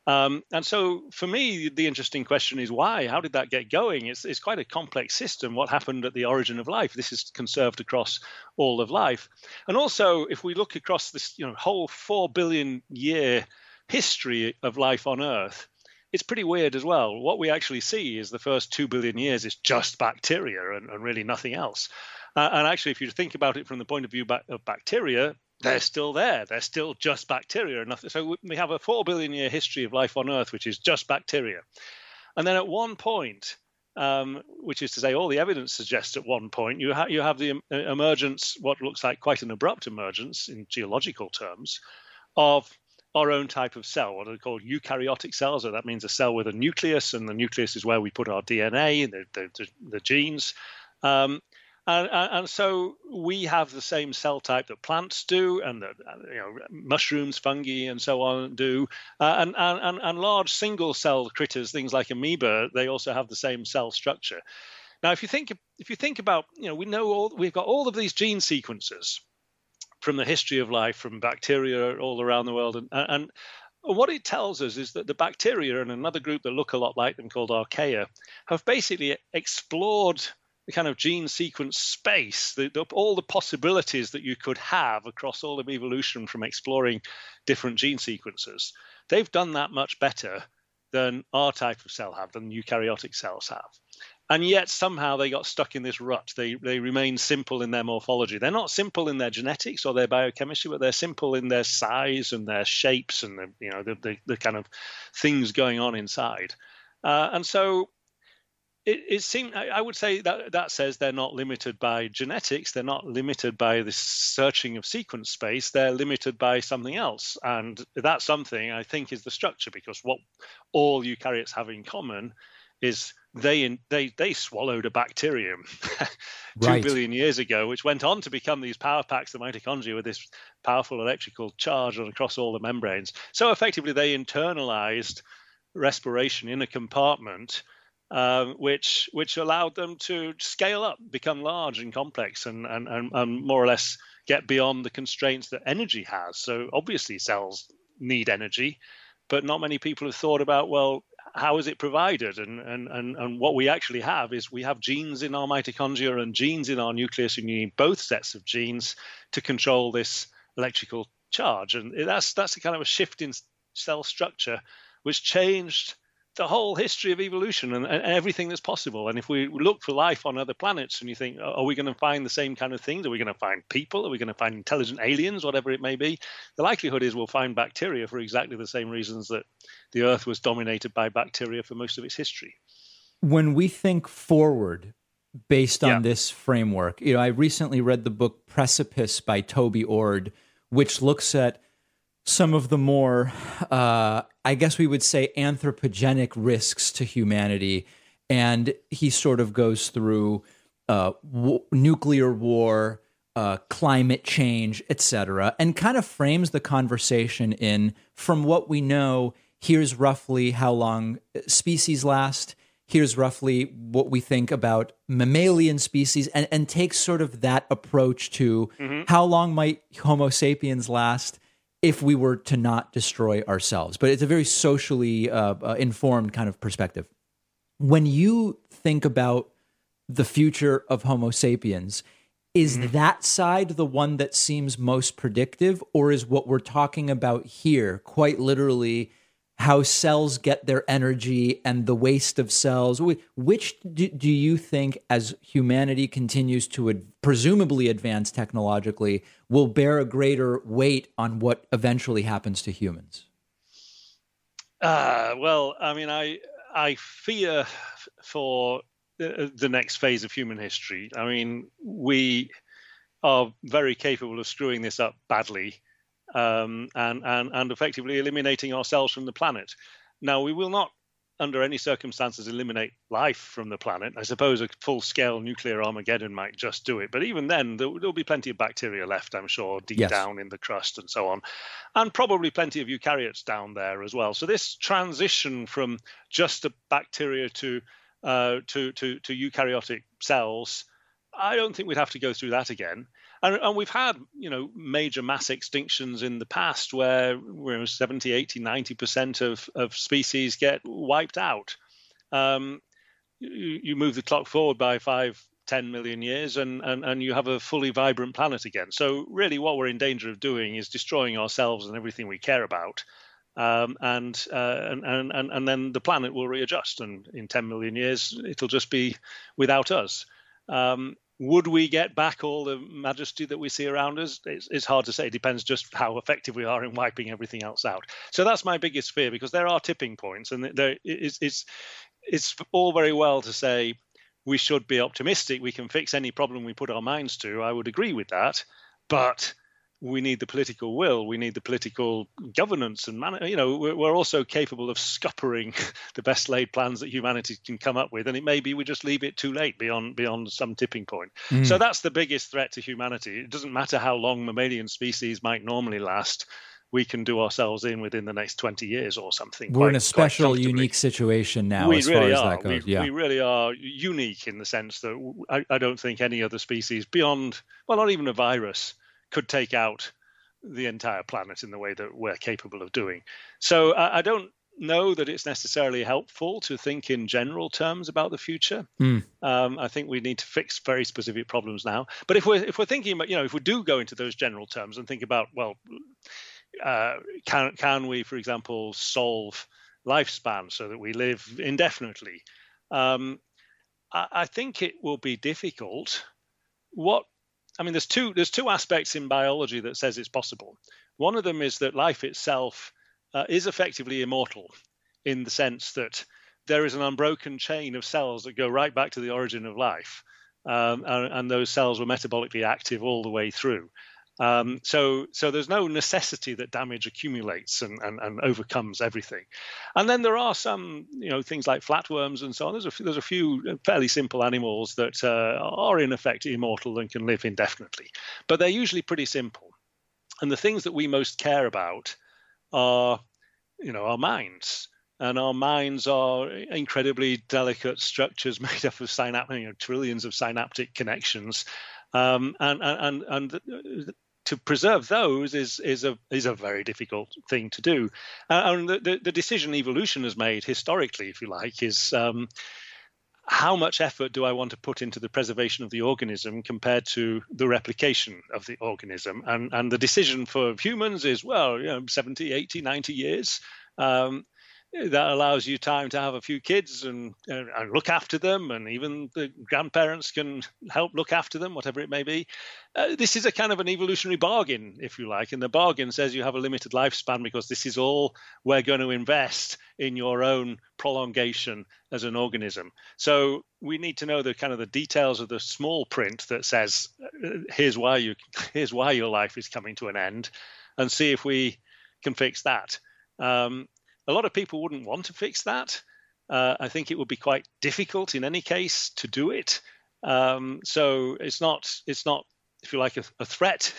Um, and so for me, the interesting question is why? How did that get going? It's, it's quite a complex system. What happened at the origin of life? This is conserved across all of life. And also, if we look across this you know, whole four billion year history of life on Earth, it's pretty weird as well. What we actually see is the first two billion years is just bacteria and, and really nothing else. Uh, and actually, if you think about it from the point of view of bacteria, they're still there. They're still just bacteria. And nothing. So we have a four billion year history of life on Earth, which is just bacteria. And then at one point, um, which is to say all the evidence suggests at one point, you, ha- you have the emergence, what looks like quite an abrupt emergence in geological terms, of our own type of cell, what are called eukaryotic cells. So that means a cell with a nucleus, and the nucleus is where we put our D N A, the, the, the, the genes. Um, And, and so we have the same cell type that plants do, and that you know mushrooms, fungi, and so on do, uh, and, and and large single cell critters, things like amoeba, they also have the same cell structure. Now, if you think if you think about, you know, we know all we've got all of these gene sequences from the history of life, from bacteria all around the world, and and what it tells us is that the bacteria and another group that look a lot like them called archaea have basically explored the kind of gene sequence space, the, the, all the possibilities that you could have across all of evolution from exploring different gene sequences. They've done that much better than our type of cell have, than eukaryotic cells have. And yet somehow they got stuck in this rut. They they remain simple in their morphology. They're not simple in their genetics or their biochemistry, but they're simple in their size and their shapes and the you know the the, the kind of things going on inside. Uh, and so It, it seemed, I would say that that says they're not limited by genetics. They're not limited by the searching of sequence space. They're limited by something else. And that something, I think, is the structure, because what all eukaryotes have in common is they they they swallowed a bacterium two Right. billion years ago, which went on to become these power packs, the mitochondria, with this powerful electrical charge across all the membranes. So effectively, they internalized respiration in a compartment, Um, which which allowed them to scale up, become large and complex, and, and, and, and more or less get beyond the constraints that energy has. So obviously cells need energy, but not many people have thought about, well, how is it provided? And, and, and, and what we actually have is we have genes in our mitochondria and genes in our nucleus, and you need both sets of genes to control this electrical charge. And that's, that's a kind of a shift in cell structure, which changed the whole history of evolution and, and everything that's possible. And if we look for life on other planets and you think, are we going to find the same kind of things? Are we going to find people? Are we going to find intelligent aliens, whatever it may be? The likelihood is we'll find bacteria for exactly the same reasons that the Earth was dominated by bacteria for most of its history. When we think forward based on Yeah. this framework, you know, I recently read the book Precipice by Toby Ord, which looks at some of the more, uh, I guess we would say, anthropogenic risks to humanity. And he sort of goes through uh, w- nuclear war, uh, climate change, et cetera, and kind of frames the conversation in, from what we know, here's roughly how long species last, here's roughly what we think about mammalian species, and, and takes sort of that approach to Mm-hmm. how long might Homo sapiens last if we were to not destroy ourselves. But it's a very socially uh, uh, informed kind of perspective. When you think about the future of Homo sapiens, is Mm-hmm. that side the one that seems most predictive, or is what we're talking about here quite literally how cells get their energy and the waste of cells? Wh- Which do, do you think, as humanity continues to ad- presumably advance technologically, will bear a greater weight on what eventually happens to humans? Uh, well, I mean, I I fear f- for the, the next phase of human history. I mean, we are very capable of screwing this up badly, um, and, and, and effectively eliminating ourselves from the planet. Now, we will not, under any circumstances, eliminate life from the planet. I suppose a full-scale nuclear Armageddon might just do it. But even then, there, there'll be plenty of bacteria left, I'm sure, deep Yes. down in the crust and so on. And probably plenty of eukaryotes down there as well. So this transition from just a bacteria to uh, to, to, to eukaryotic cells, I don't think we'd have to go through that again. And, and we've had, you know, major mass extinctions in the past where, where seventy, eighty, ninety percent of, of species get wiped out. Um, you, you move the clock forward by five, ten million years and, and, and you have a fully vibrant planet again. So really what we're in danger of doing is destroying ourselves and everything we care about. Um, and, uh, and, and, and then the planet will readjust. And in ten million years, it'll just be without us. Um, Would we get back all the majesty that we see around us? It's, it's hard to say. It depends just how effective we are in wiping everything else out. So that's my biggest fear, because there are tipping points, and there it's it's it's all very well to say we should be optimistic. We can fix any problem we put our minds to. I would agree with that, but we need the political will. We need the political governance and man- you know we're, we're also capable of scuppering the best laid plans that humanity can come up with, and it may be we just leave it too late beyond beyond some tipping point. Mm. So that's the biggest threat to humanity. It doesn't matter how long mammalian species might normally last. We can do ourselves in within the next twenty years or something. We're quite, in a special, unique situation now, we as really far are. as that goes. We, yeah. we really are unique in the sense that I, I don't think any other species beyond, well, not even a virus, could take out the entire planet in the way that we're capable of doing. So I, I don't know that it's necessarily helpful to think in general terms about the future. Mm. Um, I think we need to fix very specific problems now. But if we're if we're thinking about, you know, if we do go into those general terms and think about, well, uh, can can we, for example, solve lifespan so that we live indefinitely? Um, I, I think it will be difficult. What I mean, there's two there's two aspects in biology that says it's possible. One of them is that life itself uh, is effectively immortal, in the sense that there is an unbroken chain of cells that go right back to the origin of life, um, and, and those cells were metabolically active all the way through. Um, so, so there's no necessity that damage accumulates and, and, and overcomes everything. And then there are some, you know, things like flatworms and so on. There's a few, there's a few fairly simple animals that uh, are in effect immortal and can live indefinitely, but they're usually pretty simple. And the things that we most care about are, you know, our minds. And our minds are incredibly delicate structures made up of synaptic, you know, trillions of synaptic connections, um, and and and. and to preserve those is is a is a very difficult thing to do, uh, and the, the the decision evolution has made historically, if you like, is um, how much effort do I want to put into the preservation of the organism compared to the replication of the organism, and and the decision for humans is, well, you know, seventy, eighty, ninety years. Um, That allows you time to have a few kids and, uh, and look after them, and even the grandparents can help look after them, whatever it may be. Uh, this is a kind of an evolutionary bargain, if you like, and the bargain says you have a limited lifespan because this is all we're going to invest in your own prolongation as an organism. So we need to know the kind of the details of the small print that says, uh, here's why you, here's why your life is coming to an end, and see if we can fix that. Um, A lot of people wouldn't want to fix that. Uh, I think it would be quite difficult in any case to do it. Um, so it's not, it's not, if you like, a, a threat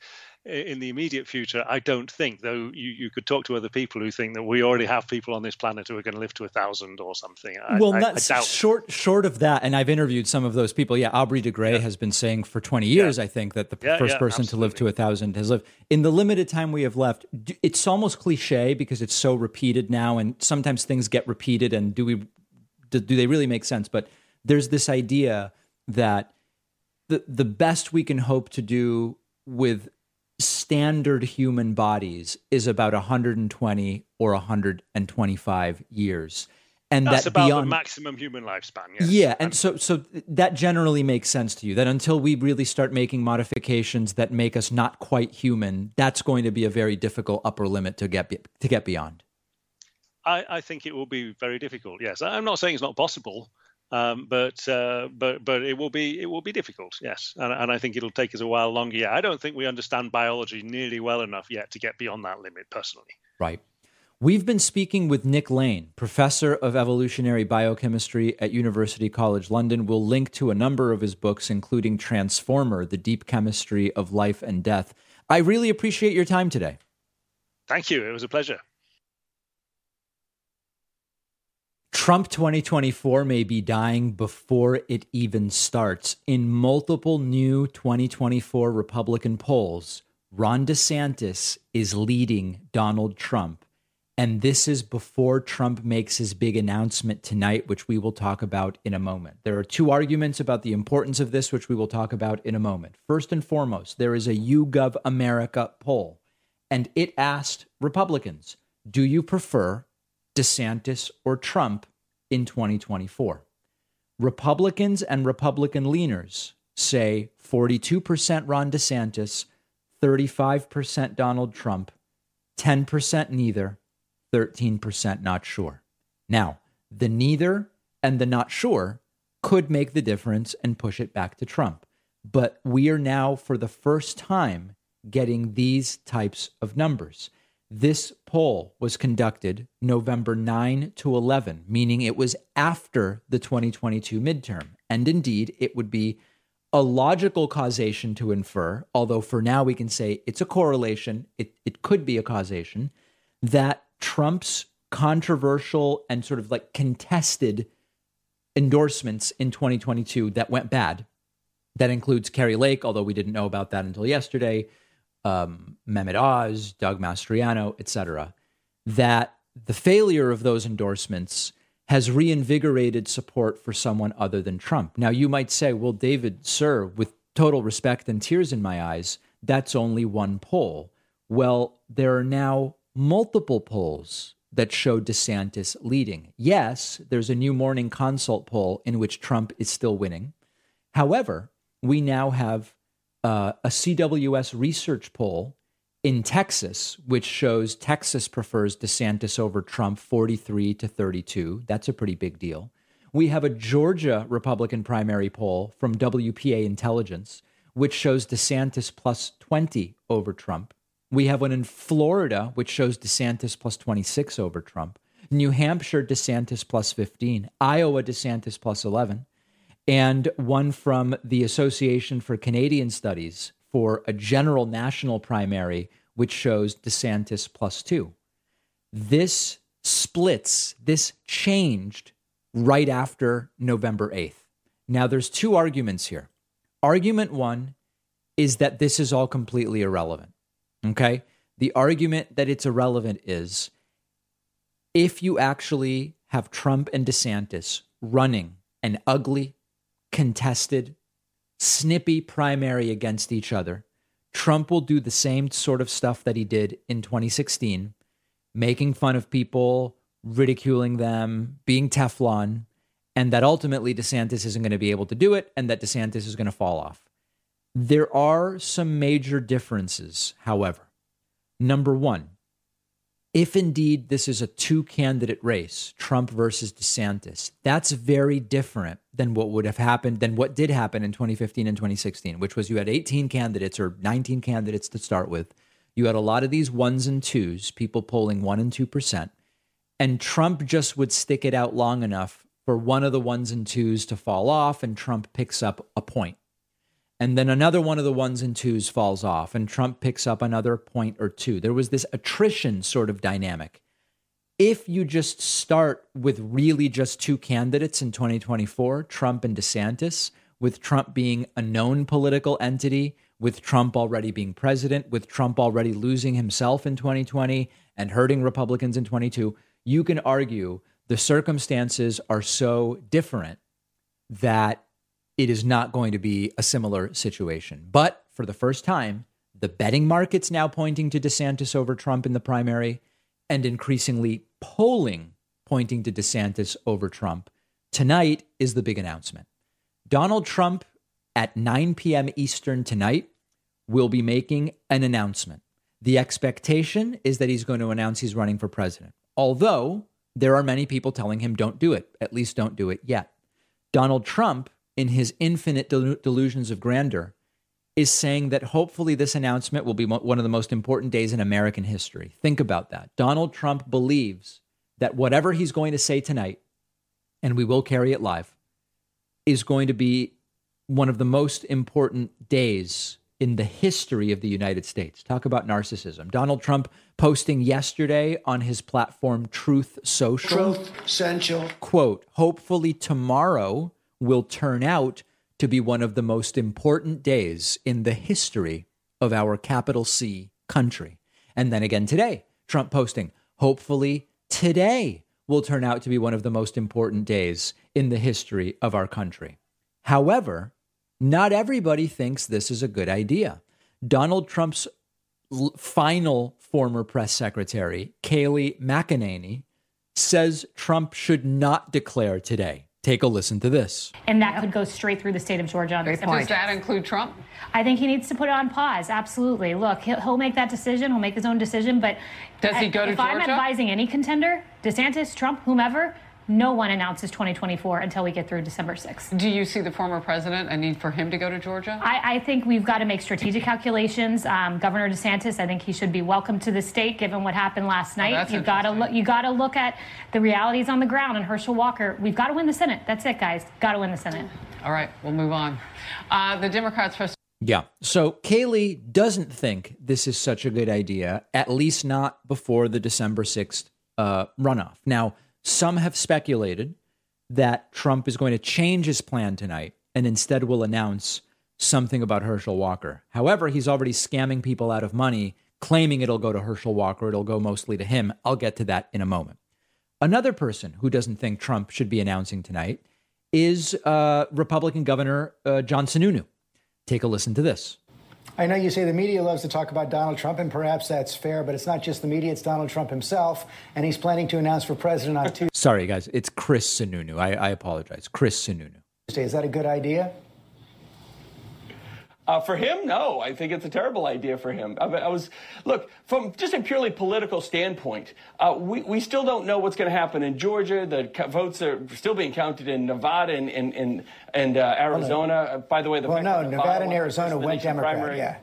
in the immediate future. I don't think, though you, you could talk to other people who think that we already have people on this planet who are going to live to a thousand or something. I, well, I, that's I doubt. short short of that. And I've interviewed some of those people. Yeah, Aubrey de Grey yeah. has been saying for twenty years, yeah. I think, that the yeah, first yeah, person absolutely. to live to a thousand has lived. In the limited time we have left, it's almost cliche because it's so repeated now, and sometimes things get repeated. And do we do, do they really make sense? But there's this idea that the the best we can hope to do with standard human bodies is about one hundred twenty or one hundred twenty-five years. And That's that about beyond, the maximum human lifespan. Yes. Yeah, and so so that generally makes sense to you, that until we really start making modifications that make us not quite human, that's going to be a very difficult upper limit to get to get beyond. I, I think it will be very difficult. Yes, I'm not saying it's not possible. Um, but uh, but but it will be it will be difficult, yes, and, and I think it'll take us a while longer. Yeah, I don't think we understand biology nearly well enough yet to get beyond that limit, personally. Right. We've been speaking with Nick Lane, professor of evolutionary biochemistry at University College London. We'll link to a number of his books, including Transformer: The Deep Chemistry of Life and Death. I really appreciate your time today. Thank you. It was a pleasure. Trump twenty twenty-four may be dying before it even starts. In multiple new twenty twenty-four Republican polls, Ron DeSantis is leading Donald Trump. And this is before Trump makes his big announcement tonight, which we will talk about in a moment. There are two arguments about the importance of this, which we will talk about in a moment. First and foremost, there is a YouGov America poll, and it asked Republicans, do you prefer DeSantis or Trump in twenty twenty-four? Republicans and Republican leaners say forty-two percent Ron DeSantis, thirty-five percent Donald Trump, ten percent neither, thirteen percent not sure. Now, the neither and the not sure could make the difference and push it back to Trump. But we are now, for the first time, getting these types of numbers. This poll was conducted November ninth to eleven, meaning it was after the twenty twenty-two midterm. And indeed, it would be a logical causation to infer, although for now we can say it's a correlation, it, it could be a causation, that Trump's controversial and sort of like contested endorsements in twenty twenty-two that went bad, that includes Kari Lake, although we didn't know about that until yesterday, um, Mehmet Oz, Doug Mastriano, et cetera, that the failure of those endorsements has reinvigorated support for someone other than Trump. Now, you might say, well, David, sir, with total respect and tears in my eyes, that's only one poll. Well, there are now multiple polls that show DeSantis leading. Yes, there's a new Morning Consult poll in which Trump is still winning. However, we now have uh, a C W S research poll in Texas, which shows Texas prefers DeSantis over Trump forty-three to thirty-two. That's a pretty big deal. We have a Georgia Republican primary poll from W P A Intelligence, which shows DeSantis plus twenty over Trump. We have one in Florida, which shows DeSantis plus twenty-six over Trump. New Hampshire, DeSantis plus fifteen. Iowa, DeSantis plus eleven. And one from the Association for Canadian Studies for a general national primary, which shows DeSantis plus two. This splits, this changed right after November eighth. Now, there's two arguments here. Argument one is that this is all completely irrelevant. Okay? The argument that it's irrelevant is if you actually have Trump and DeSantis running an ugly, contested, snippy primary against each other, Trump will do the same sort of stuff that he did in twenty sixteen, making fun of people, ridiculing them, being Teflon, and that ultimately DeSantis isn't going to be able to do it, and that DeSantis is going to fall off. There are some major differences, however. Number one, if indeed this is a two-candidate race, Trump versus DeSantis, that's very different than what would have happened, than what did happen in twenty fifteen and twenty sixteen, which was you had eighteen candidates or nineteen candidates to start with. You had a lot of these ones and twos, people polling one and two percent, and Trump just would stick it out long enough for one of the ones and twos to fall off, and Trump picks up a point. And then another one of the ones and twos falls off, and Trump picks up another point or two. There was this attrition sort of dynamic. If you just start with really just two candidates in twenty twenty-four, Trump and DeSantis, with Trump being a known political entity, with Trump already being president, with Trump already losing himself in twenty twenty and hurting Republicans in twenty-two, you can argue the circumstances are so different that it is not going to be a similar situation. But for the first time, the betting market's now pointing to DeSantis over Trump in the primary, and increasingly polling pointing to DeSantis over Trump. Tonight is the big announcement. Donald Trump at nine p.m. Eastern tonight will be making an announcement. The expectation is that he's going to announce he's running for president, although there are many people telling him don't do it, at least don't do it yet. Donald Trump, in his infinite del- delusions of grandeur, is saying that hopefully this announcement will be mo- one of the most important days in American history. Think about that. Donald Trump believes that whatever he's going to say tonight, and we will carry it live, is going to be one of the most important days in the history of the United States. Talk about narcissism. Donald Trump posting yesterday on his platform Truth Social. Truth Central. Quote, hopefully tomorrow will turn out to be one of the most important days in the history of our capital C country. And then again today, Trump posting, hopefully today will turn out to be one of the most important days in the history of our country. However, not everybody thinks this is a good idea. Donald Trump's l- final former press secretary, Kayleigh McEnany, says Trump should not declare today. Take a listen to this. And that could go straight through the state of Georgia. On Does that include Trump? I think he needs to put it on pause. Absolutely. Look, he'll, he'll make that decision. He'll make his own decision. But does he go to if Georgia? I'm advising any contender, DeSantis, Trump, whomever, no one announces twenty twenty-four until we get through December sixth. Do you see the former president a need for him to go to Georgia? I, I think we've got to make strategic calculations. Um, Governor DeSantis, I think he should be welcome to the state, given what happened last night. Oh, you've got to look. You got to look at the realities on the ground. And Herschel Walker, we've got to win the Senate. That's it, guys. Got to win the Senate. All right, we'll move on. Uh, the Democrats. First- Yeah. So Kayleigh doesn't think this is such a good idea, at least not before the December sixth uh, runoff. Now, some have speculated that Trump is going to change his plan tonight and instead will announce something about Herschel Walker. However, he's already scamming people out of money, claiming it'll go to Herschel Walker. It'll go mostly to him. I'll get to that in a moment. Another person who doesn't think Trump should be announcing tonight is uh, Republican Governor uh, John Sununu. Take a listen to this. I know you say the media loves to talk about Donald Trump, and perhaps that's fair, but it's not just the media, it's Donald Trump himself, and he's planning to announce for president on Tuesday. Sorry, guys, it's Chris Sununu. I, I apologize. Chris Sununu. Is that a good idea? Uh, for him, no. I think it's a terrible idea for him. I, I was, look, from just a purely political standpoint, uh, we, we still don't know what's going to happen in Georgia. The co- votes are still being counted in Nevada and and and, and uh, Arizona. Uh, by the way, the well, no, Nevada and Arizona went Democrat. Primary. Yeah.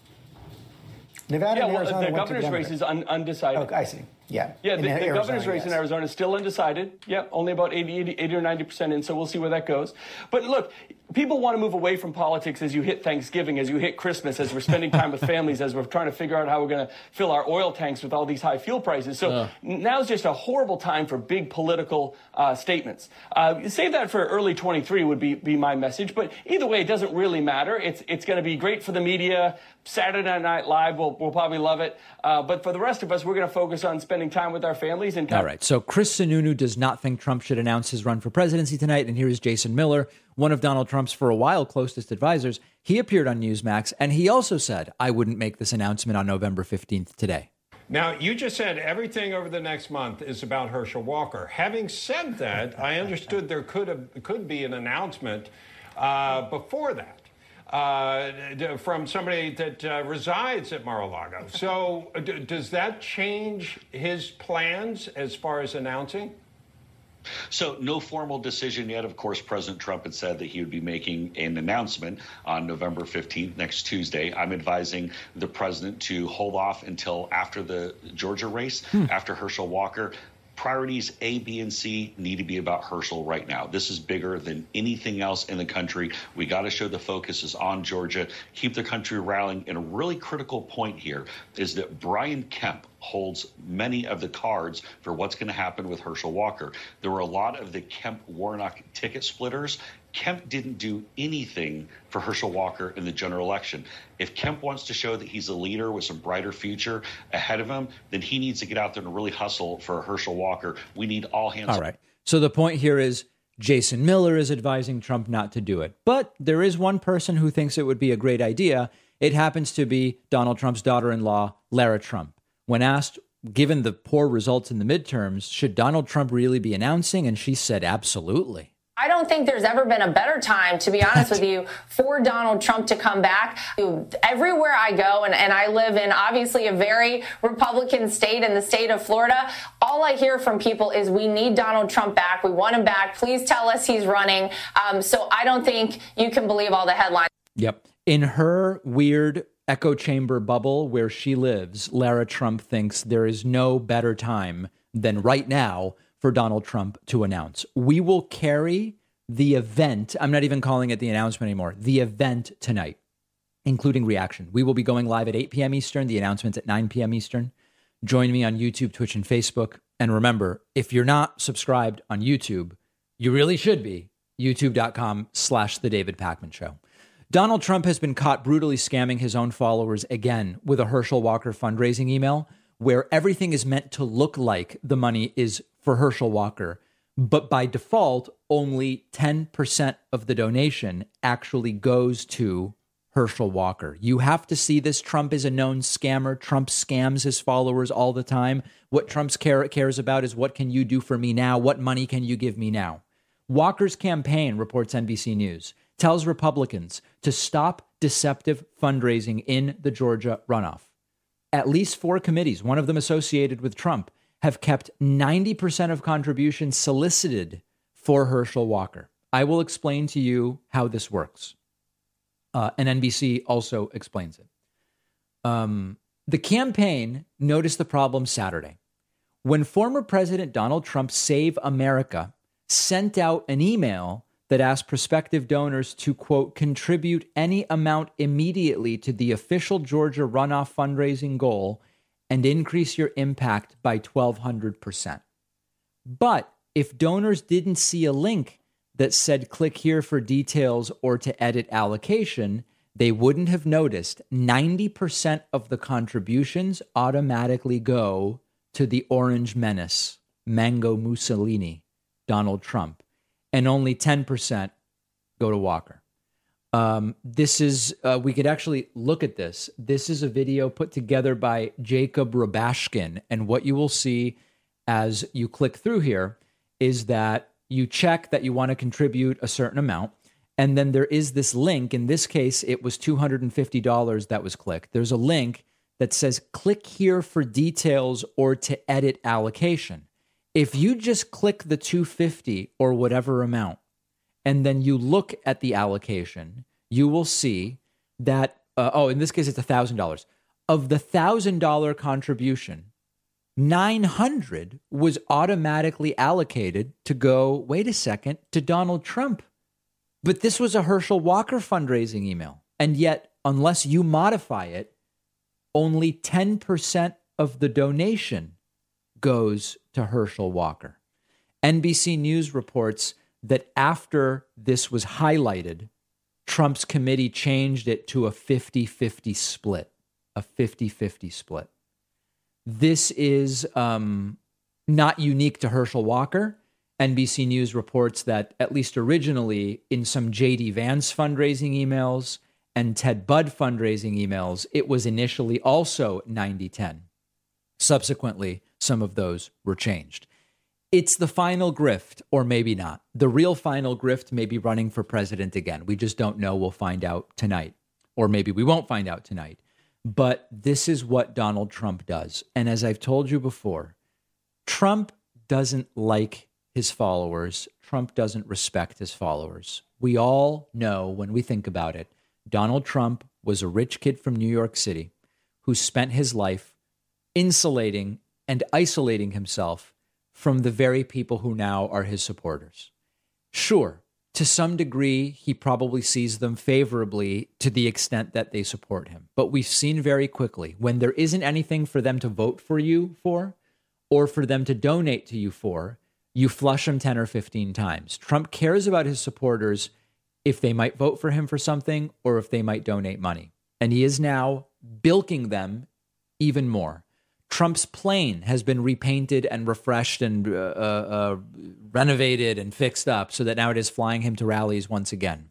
Nevada yeah, and well, Arizona the went governor's race is un- undecided. Oh, I see. Yeah. Yeah, the, the governor's race yes. in Arizona is still undecided. Yeah, only about eighty, eighty, eighty or ninety percent in, so we'll see where that goes. But look, people want to move away from politics as you hit Thanksgiving, as you hit Christmas, as we're spending time with families, as we're trying to figure out how we're going to fill our oil tanks with all these high fuel prices. So uh. now's just a horrible time for big political uh, statements. Uh, save that for early twenty-three would be, be my message. But either way, it doesn't really matter. It's it's going to be great for the media. Saturday Night Live, we'll, we'll probably love it. Uh, but for the rest of us, we're going to focus on spending time with our families. And all right. So Chris Sununu does not think Trump should announce his run for presidency tonight. And here is Jason Miller, one of Donald Trump's for a while closest advisors. He appeared on Newsmax, and he also said, I wouldn't make this announcement on November fifteenth today. Now, you just said everything over the next month is about Herschel Walker. Having said that, I understood there could have, could be an announcement uh, before that. Uh, from somebody that uh, resides at Mar-a-Lago. So uh, d- does that change his plans as far as announcing? So no formal decision yet. Of course, President Trump had said that he would be making an announcement on November fifteenth, next Tuesday. I'm advising the president to hold off until after the Georgia race, hmm. after Herschel Walker. Priorities A, B, and C need to be about Herschel right now. This is bigger than anything else in the country. We got to show the focus is on Georgia, keep the country rallying. And a really critical point here is that Brian Kemp holds many of the cards for what's going to happen with Herschel Walker. There were a lot of the Kemp-Warnock ticket splitters. Kemp didn't do anything for Herschel Walker in the general election. If Kemp wants to show that he's a leader with some brighter future ahead of him, then he needs to get out there and really hustle for Herschel Walker. We need all hands. All right. So the point here is Jason Miller is advising Trump not to do it. But there is one person who thinks it would be a great idea. It happens to be Donald Trump's daughter-in-law, Lara Trump. When asked, given the poor results in the midterms, should Donald Trump really be announcing? And she said, absolutely. I don't think there's ever been a better time, to be honest with you, for Donald Trump to come back. Everywhere I go, and, and I live in obviously a very Republican state in the state of Florida, all I hear from people is we need Donald Trump back. We want him back. Please tell us he's running. Um, so I don't think you can believe all the headlines. Yep. In her weird echo chamber bubble where she lives, Lara Trump thinks there is no better time than right now for Donald Trump to announce. We will carry the event. I'm not even calling it the announcement anymore. The event tonight. including reaction. We will be going live at eight p.m. Eastern, the announcement's at nine p.m. Eastern. Join me on YouTube, Twitch, and Facebook. And remember, if you're not subscribed on YouTube, you really should be. YouTube.com slash The David Pakman Show. Donald Trump has been caught brutally scamming his own followers again with a Herschel Walker fundraising email where everything is meant to look like the money is for Herschel Walker. But by default, only ten percent of the donation actually goes to Herschel Walker. You have to see this. Trump is a known scammer. Trump scams his followers all the time. What Trump's care, cares about is what can you do for me now? What money can you give me now? Walker's campaign, reports N B C News, tells Republicans to stop deceptive fundraising in the Georgia runoff. At least four committees, one of them associated with Trump, have kept ninety percent of contributions solicited for Herschel Walker. I will explain to you how this works. Uh, and N B C also explains it. Um, the campaign noticed the problem Saturday when former President Donald Trump Save America sent out an email that asked prospective donors to, quote, contribute any amount immediately to the official Georgia runoff fundraising goal and increase your impact by twelve hundred percent. But if donors didn't see a link that said click here for details or to edit allocation, they wouldn't have noticed ninety percent of the contributions automatically go to the Orange Menace, Mango Mussolini, Donald Trump, and only ten percent go to Walker. Um, this is, uh, we could actually look at this. This is a video put together by Jacob Rabashkin. And what you will see as you click through here is that you check that you want to contribute a certain amount. And then there is this link. In this case, it was two hundred fifty dollars that was clicked. There's a link that says click here for details or to edit allocation. If you just click the two hundred fifty dollars or whatever amount, and then you look at the allocation, you will see that, uh, oh, in this case, it's one thousand dollars. Of the one thousand dollars contribution, nine hundred dollars was automatically allocated to go, wait a second, to Donald Trump. But this was a Herschel Walker fundraising email. And yet, unless you modify it, only ten percent of the donation goes to Herschel Walker. N B C News reports that after this was highlighted, Trump's committee changed it to a fifty-fifty split, a fifty-fifty split. This is um, not unique to Herschel Walker. N B C News reports that, at least originally, in some J D Vance fundraising emails and Ted Budd fundraising emails, it was initially also ninety ten. Subsequently, some of those were changed. It's the final grift, or maybe not. The real final grift may be running for president again. We just don't know. We'll find out tonight. Or maybe we won't find out tonight. But this is what Donald Trump does. And as I've told you before, Trump doesn't like his followers. Trump doesn't respect his followers. We all know, when we think about it, Donald Trump was a rich kid from New York City who spent his life insulating and isolating himself from the very people who now are his supporters. Sure, to some degree, he probably sees them favorably to the extent that they support him. But we've seen very quickly, when there isn't anything for them to vote for you for, or for them to donate to you for, you flush them ten or fifteen times. Trump cares about his supporters if they might vote for him for something or if they might donate money. And he is now bilking them even more. Trump's plane has been repainted and refreshed and uh, uh, renovated and fixed up so that now it is flying him to rallies once again.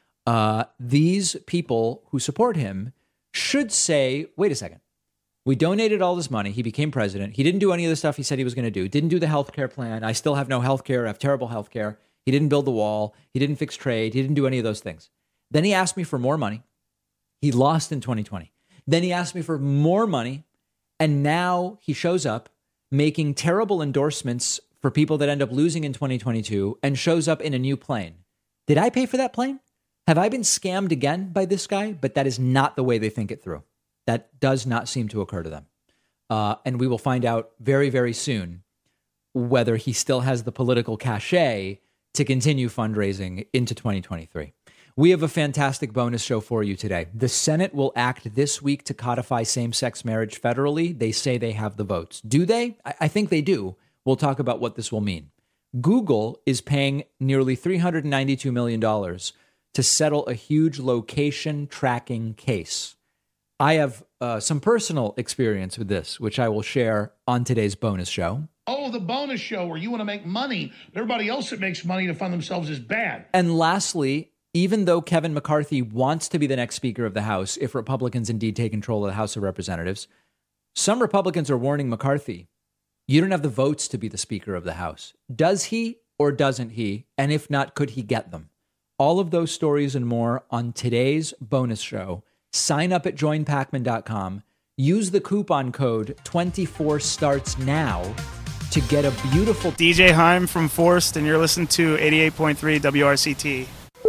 Uh, these people who support him should say, wait a second, we donated all this money. He became president. He didn't do any of the stuff he said he was going to do. Didn't do the health care plan. I still have no health care. I have terrible health care. He didn't build the wall. He didn't fix trade. He didn't do any of those things. Then he asked me for more money. He lost in twenty twenty. Then he asked me for more money. And now he shows up making terrible endorsements for people that end up losing in twenty twenty-two and shows up in a new plane. Did I pay for that plane? Have I been scammed again by this guy? But that is not the way they think it through. That does not seem to occur to them. Uh, and we will find out very, very soon whether he still has the political cachet to continue fundraising into twenty twenty-three. We have a fantastic bonus show for you today. The Senate will act this week to codify same-sex marriage federally. They say they have the votes. Do they? I, I think they do. We'll talk about what this will mean. Google is paying nearly three hundred ninety-two million dollars to settle a huge location tracking case. I have uh, some personal experience with this, which I will share on today's bonus show. Oh, the bonus show where you want to make money. Everybody else that makes money to fund themselves is bad. And lastly, even though Kevin McCarthy wants to be the next Speaker of the House, if Republicans indeed take control of the House of Representatives, some Republicans are warning McCarthy, you don't have the votes to be the Speaker of the House. Does he or doesn't he? And if not, could he get them? All of those stories and more on today's bonus show. Sign up at join pacman dot com. Use the coupon code twenty-four starts now to get a beautiful... D J Heim from Forced, and you're listening to eighty-eight point three W R C T.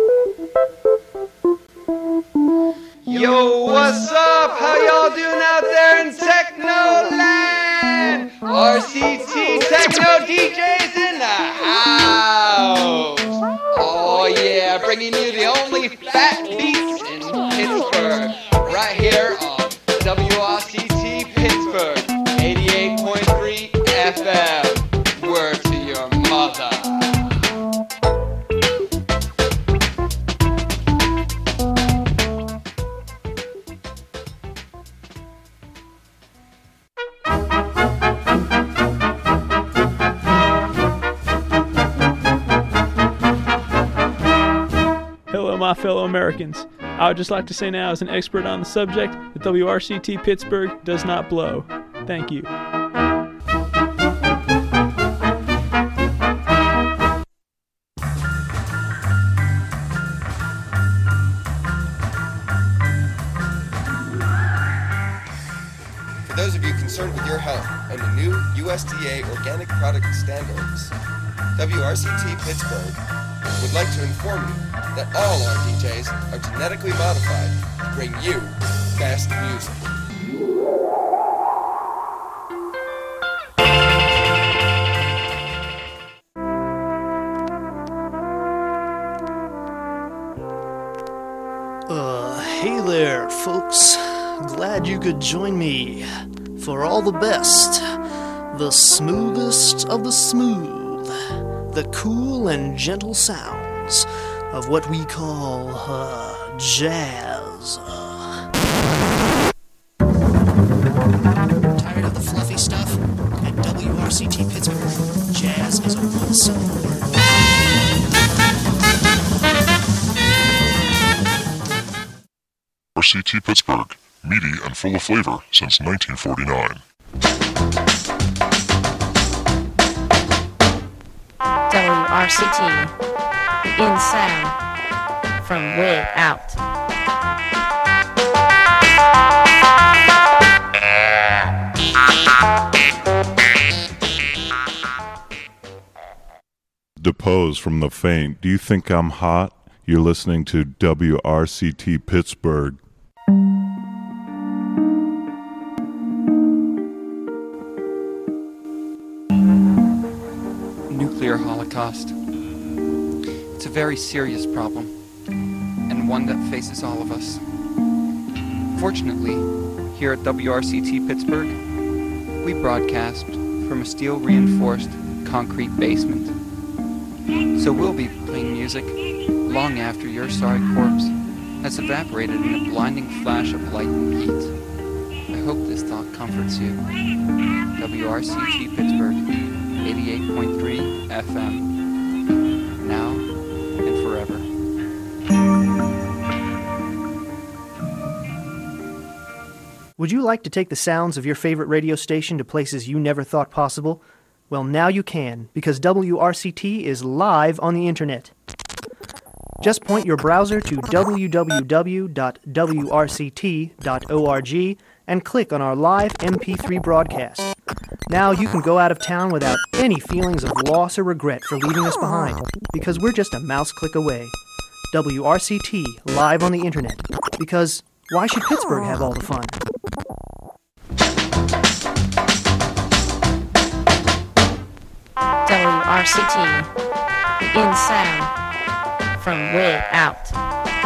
Yo, what's up? How y'all doing out there in Technoland? R C T Techno D Js in the house. Oh yeah, bringing you the only fat beats in Pittsburgh. Right here on W R C T Pittsburgh, eighty-eight point three F M. Word to your mother. Hello, my fellow Americans. I would just like to say now, as an expert on the subject, that W R C T Pittsburgh does not blow. Thank you. For those of you concerned with your health and the new U S D A organic product standards, W R C T Pittsburgh would like to inform you that all our D Js are genetically modified to bring you best music. Uh, hey there, folks. Glad you could join me for all the best, the smoothest of the smooth, the cool and gentle sounds of what we call, uh, jazz. Tired of the fluffy stuff? At W R C T Pittsburgh, jazz is a one-syllable word. R C T Pittsburgh, meaty and full of flavor since nineteen forty-nine. W R C T, in sound, from way out. Depose from the faint. Do you think I'm hot? You're listening to W R C T Pittsburgh. Nuclear holocaust. It's a very serious problem, and one that faces all of us. Fortunately, here at W R C T Pittsburgh, we broadcast from a steel-reinforced concrete basement. So we'll be playing music long after your sorry corpse has evaporated in a blinding flash of light and heat. I hope this thought comforts you. W R C T Pittsburgh, eighty-eight point three F M, now and forever. Would you like to take the sounds of your favorite radio station to places you never thought possible? Well, now you can, because W R C T is live on the internet. Just point your browser to w w w dot w r c t dot org and click on our live M P three broadcast. Now you can go out of town without any feelings of loss or regret for leaving us behind, because we're just a mouse click away. W R C T, live on the internet, because why should Pittsburgh have all the fun? W R C T, in sound, from way out.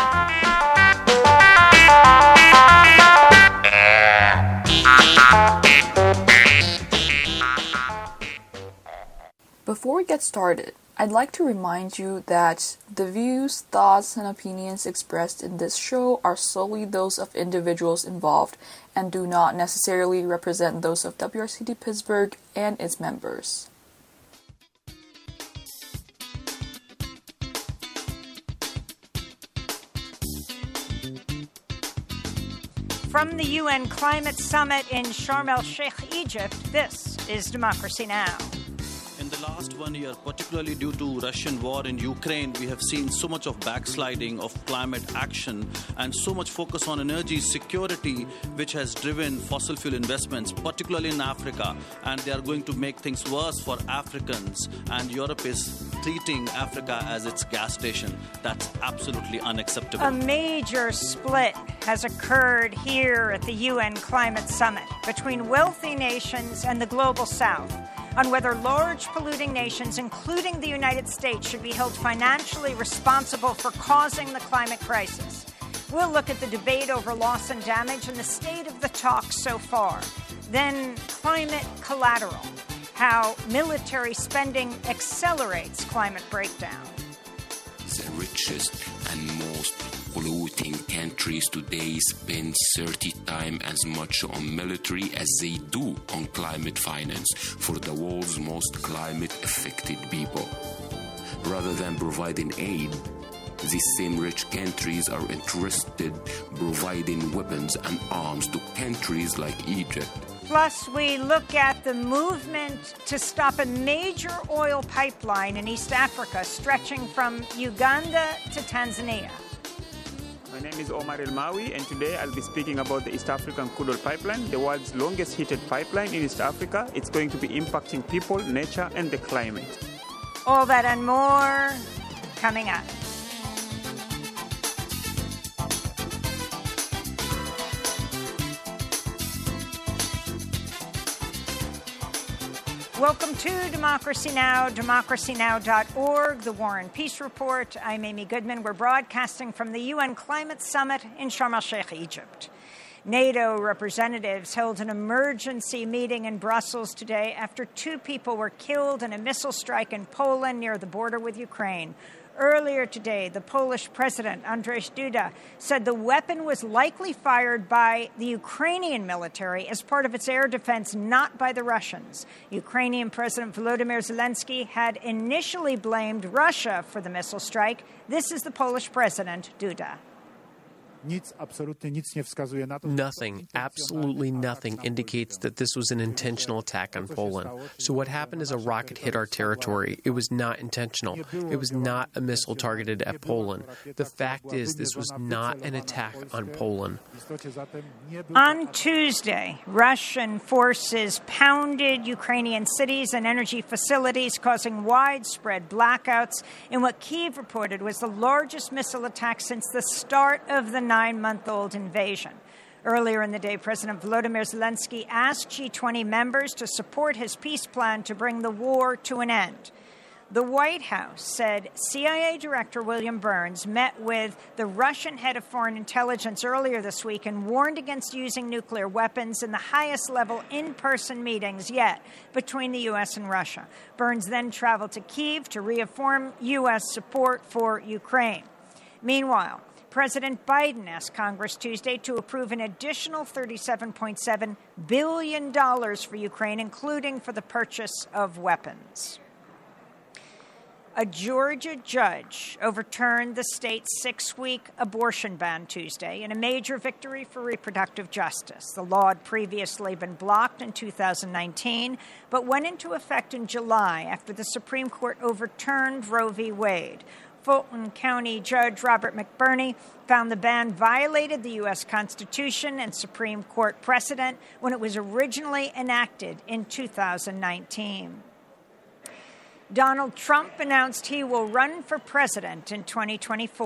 Before we get started, I'd like to remind you that the views, thoughts, and opinions expressed in this show are solely those of individuals involved and do not necessarily represent those of W R C T Pittsburgh and its members. From the U N Climate Summit in Sharm el-Sheikh, Egypt, this is Democracy Now! In the last one year, particularly due to Russian war in Ukraine, we have seen so much of backsliding of climate action and so much focus on energy security, which has driven fossil fuel investments, particularly in Africa. And they are going to make things worse for Africans. And Europe is treating Africa as its gas station. That's absolutely unacceptable. A major split has occurred here at the U N Climate Summit between wealthy nations and the global South on whether large polluting nations, including the United States, should be held financially responsible for causing the climate crisis. We'll look at the debate over loss and damage and the state of the talks so far. Then climate collateral, how military spending accelerates climate breakdown. The richest and most polluting countries today spend thirty times as much on military as they do on climate finance for the world's most climate-affected people. Rather than providing aid, these same rich countries are interested in providing weapons and arms to countries like Egypt. Plus, we look at the movement to stop a major oil pipeline in East Africa stretching from Uganda to Tanzania. My name is Omar El Mawi, and today I'll be speaking about the East African Crude Oil Pipeline, the world's longest heated pipeline in East Africa. It's going to be impacting people, nature, and the climate. All that and more coming up. Welcome to Democracy Now!, democracy now dot org, the War and Peace Report. I'm Amy Goodman. We're broadcasting from the U N Climate Summit in Sharm el-Sheikh, Egypt. NATO representatives held an emergency meeting in Brussels today after two people were killed in a missile strike in Poland near the border with Ukraine. Earlier today, the Polish president, Andrzej Duda, said the weapon was likely fired by the Ukrainian military as part of its air defense, not by the Russians. Ukrainian President Volodymyr Zelensky had initially blamed Russia for the missile strike. This is the Polish president, Duda. Nothing, absolutely nothing indicates that this was an intentional attack on Poland. So what happened is a rocket hit our territory. It was not intentional. It was not a missile targeted at Poland. The fact is, this was not an attack on Poland. On Tuesday, Russian forces pounded Ukrainian cities and energy facilities, causing widespread blackouts in what Kyiv reported was the largest missile attack since the start of the nine-month-old invasion. Earlier in the day, President Volodymyr Zelensky asked G twenty members to support his peace plan to bring the war to an end. The White House said C I A Director William Burns met with the Russian head of foreign intelligence earlier this week and warned against using nuclear weapons in the highest-level in-person meetings yet between the U S and Russia. Burns then traveled to Kyiv to reaffirm U S support for Ukraine. Meanwhile, President Biden asked Congress Tuesday to approve an additional thirty-seven point seven billion dollars for Ukraine, including for the purchase of weapons. A Georgia judge overturned the state's six-week abortion ban Tuesday in a major victory for reproductive justice. The law had previously been blocked in two thousand nineteen, but went into effect in July after the Supreme Court overturned Roe v. Wade. Fulton County Judge Robert McBurney found the ban violated the U S Constitution and Supreme Court precedent when it was originally enacted in two thousand nineteen. Donald Trump announced he will run for president in twenty twenty-four.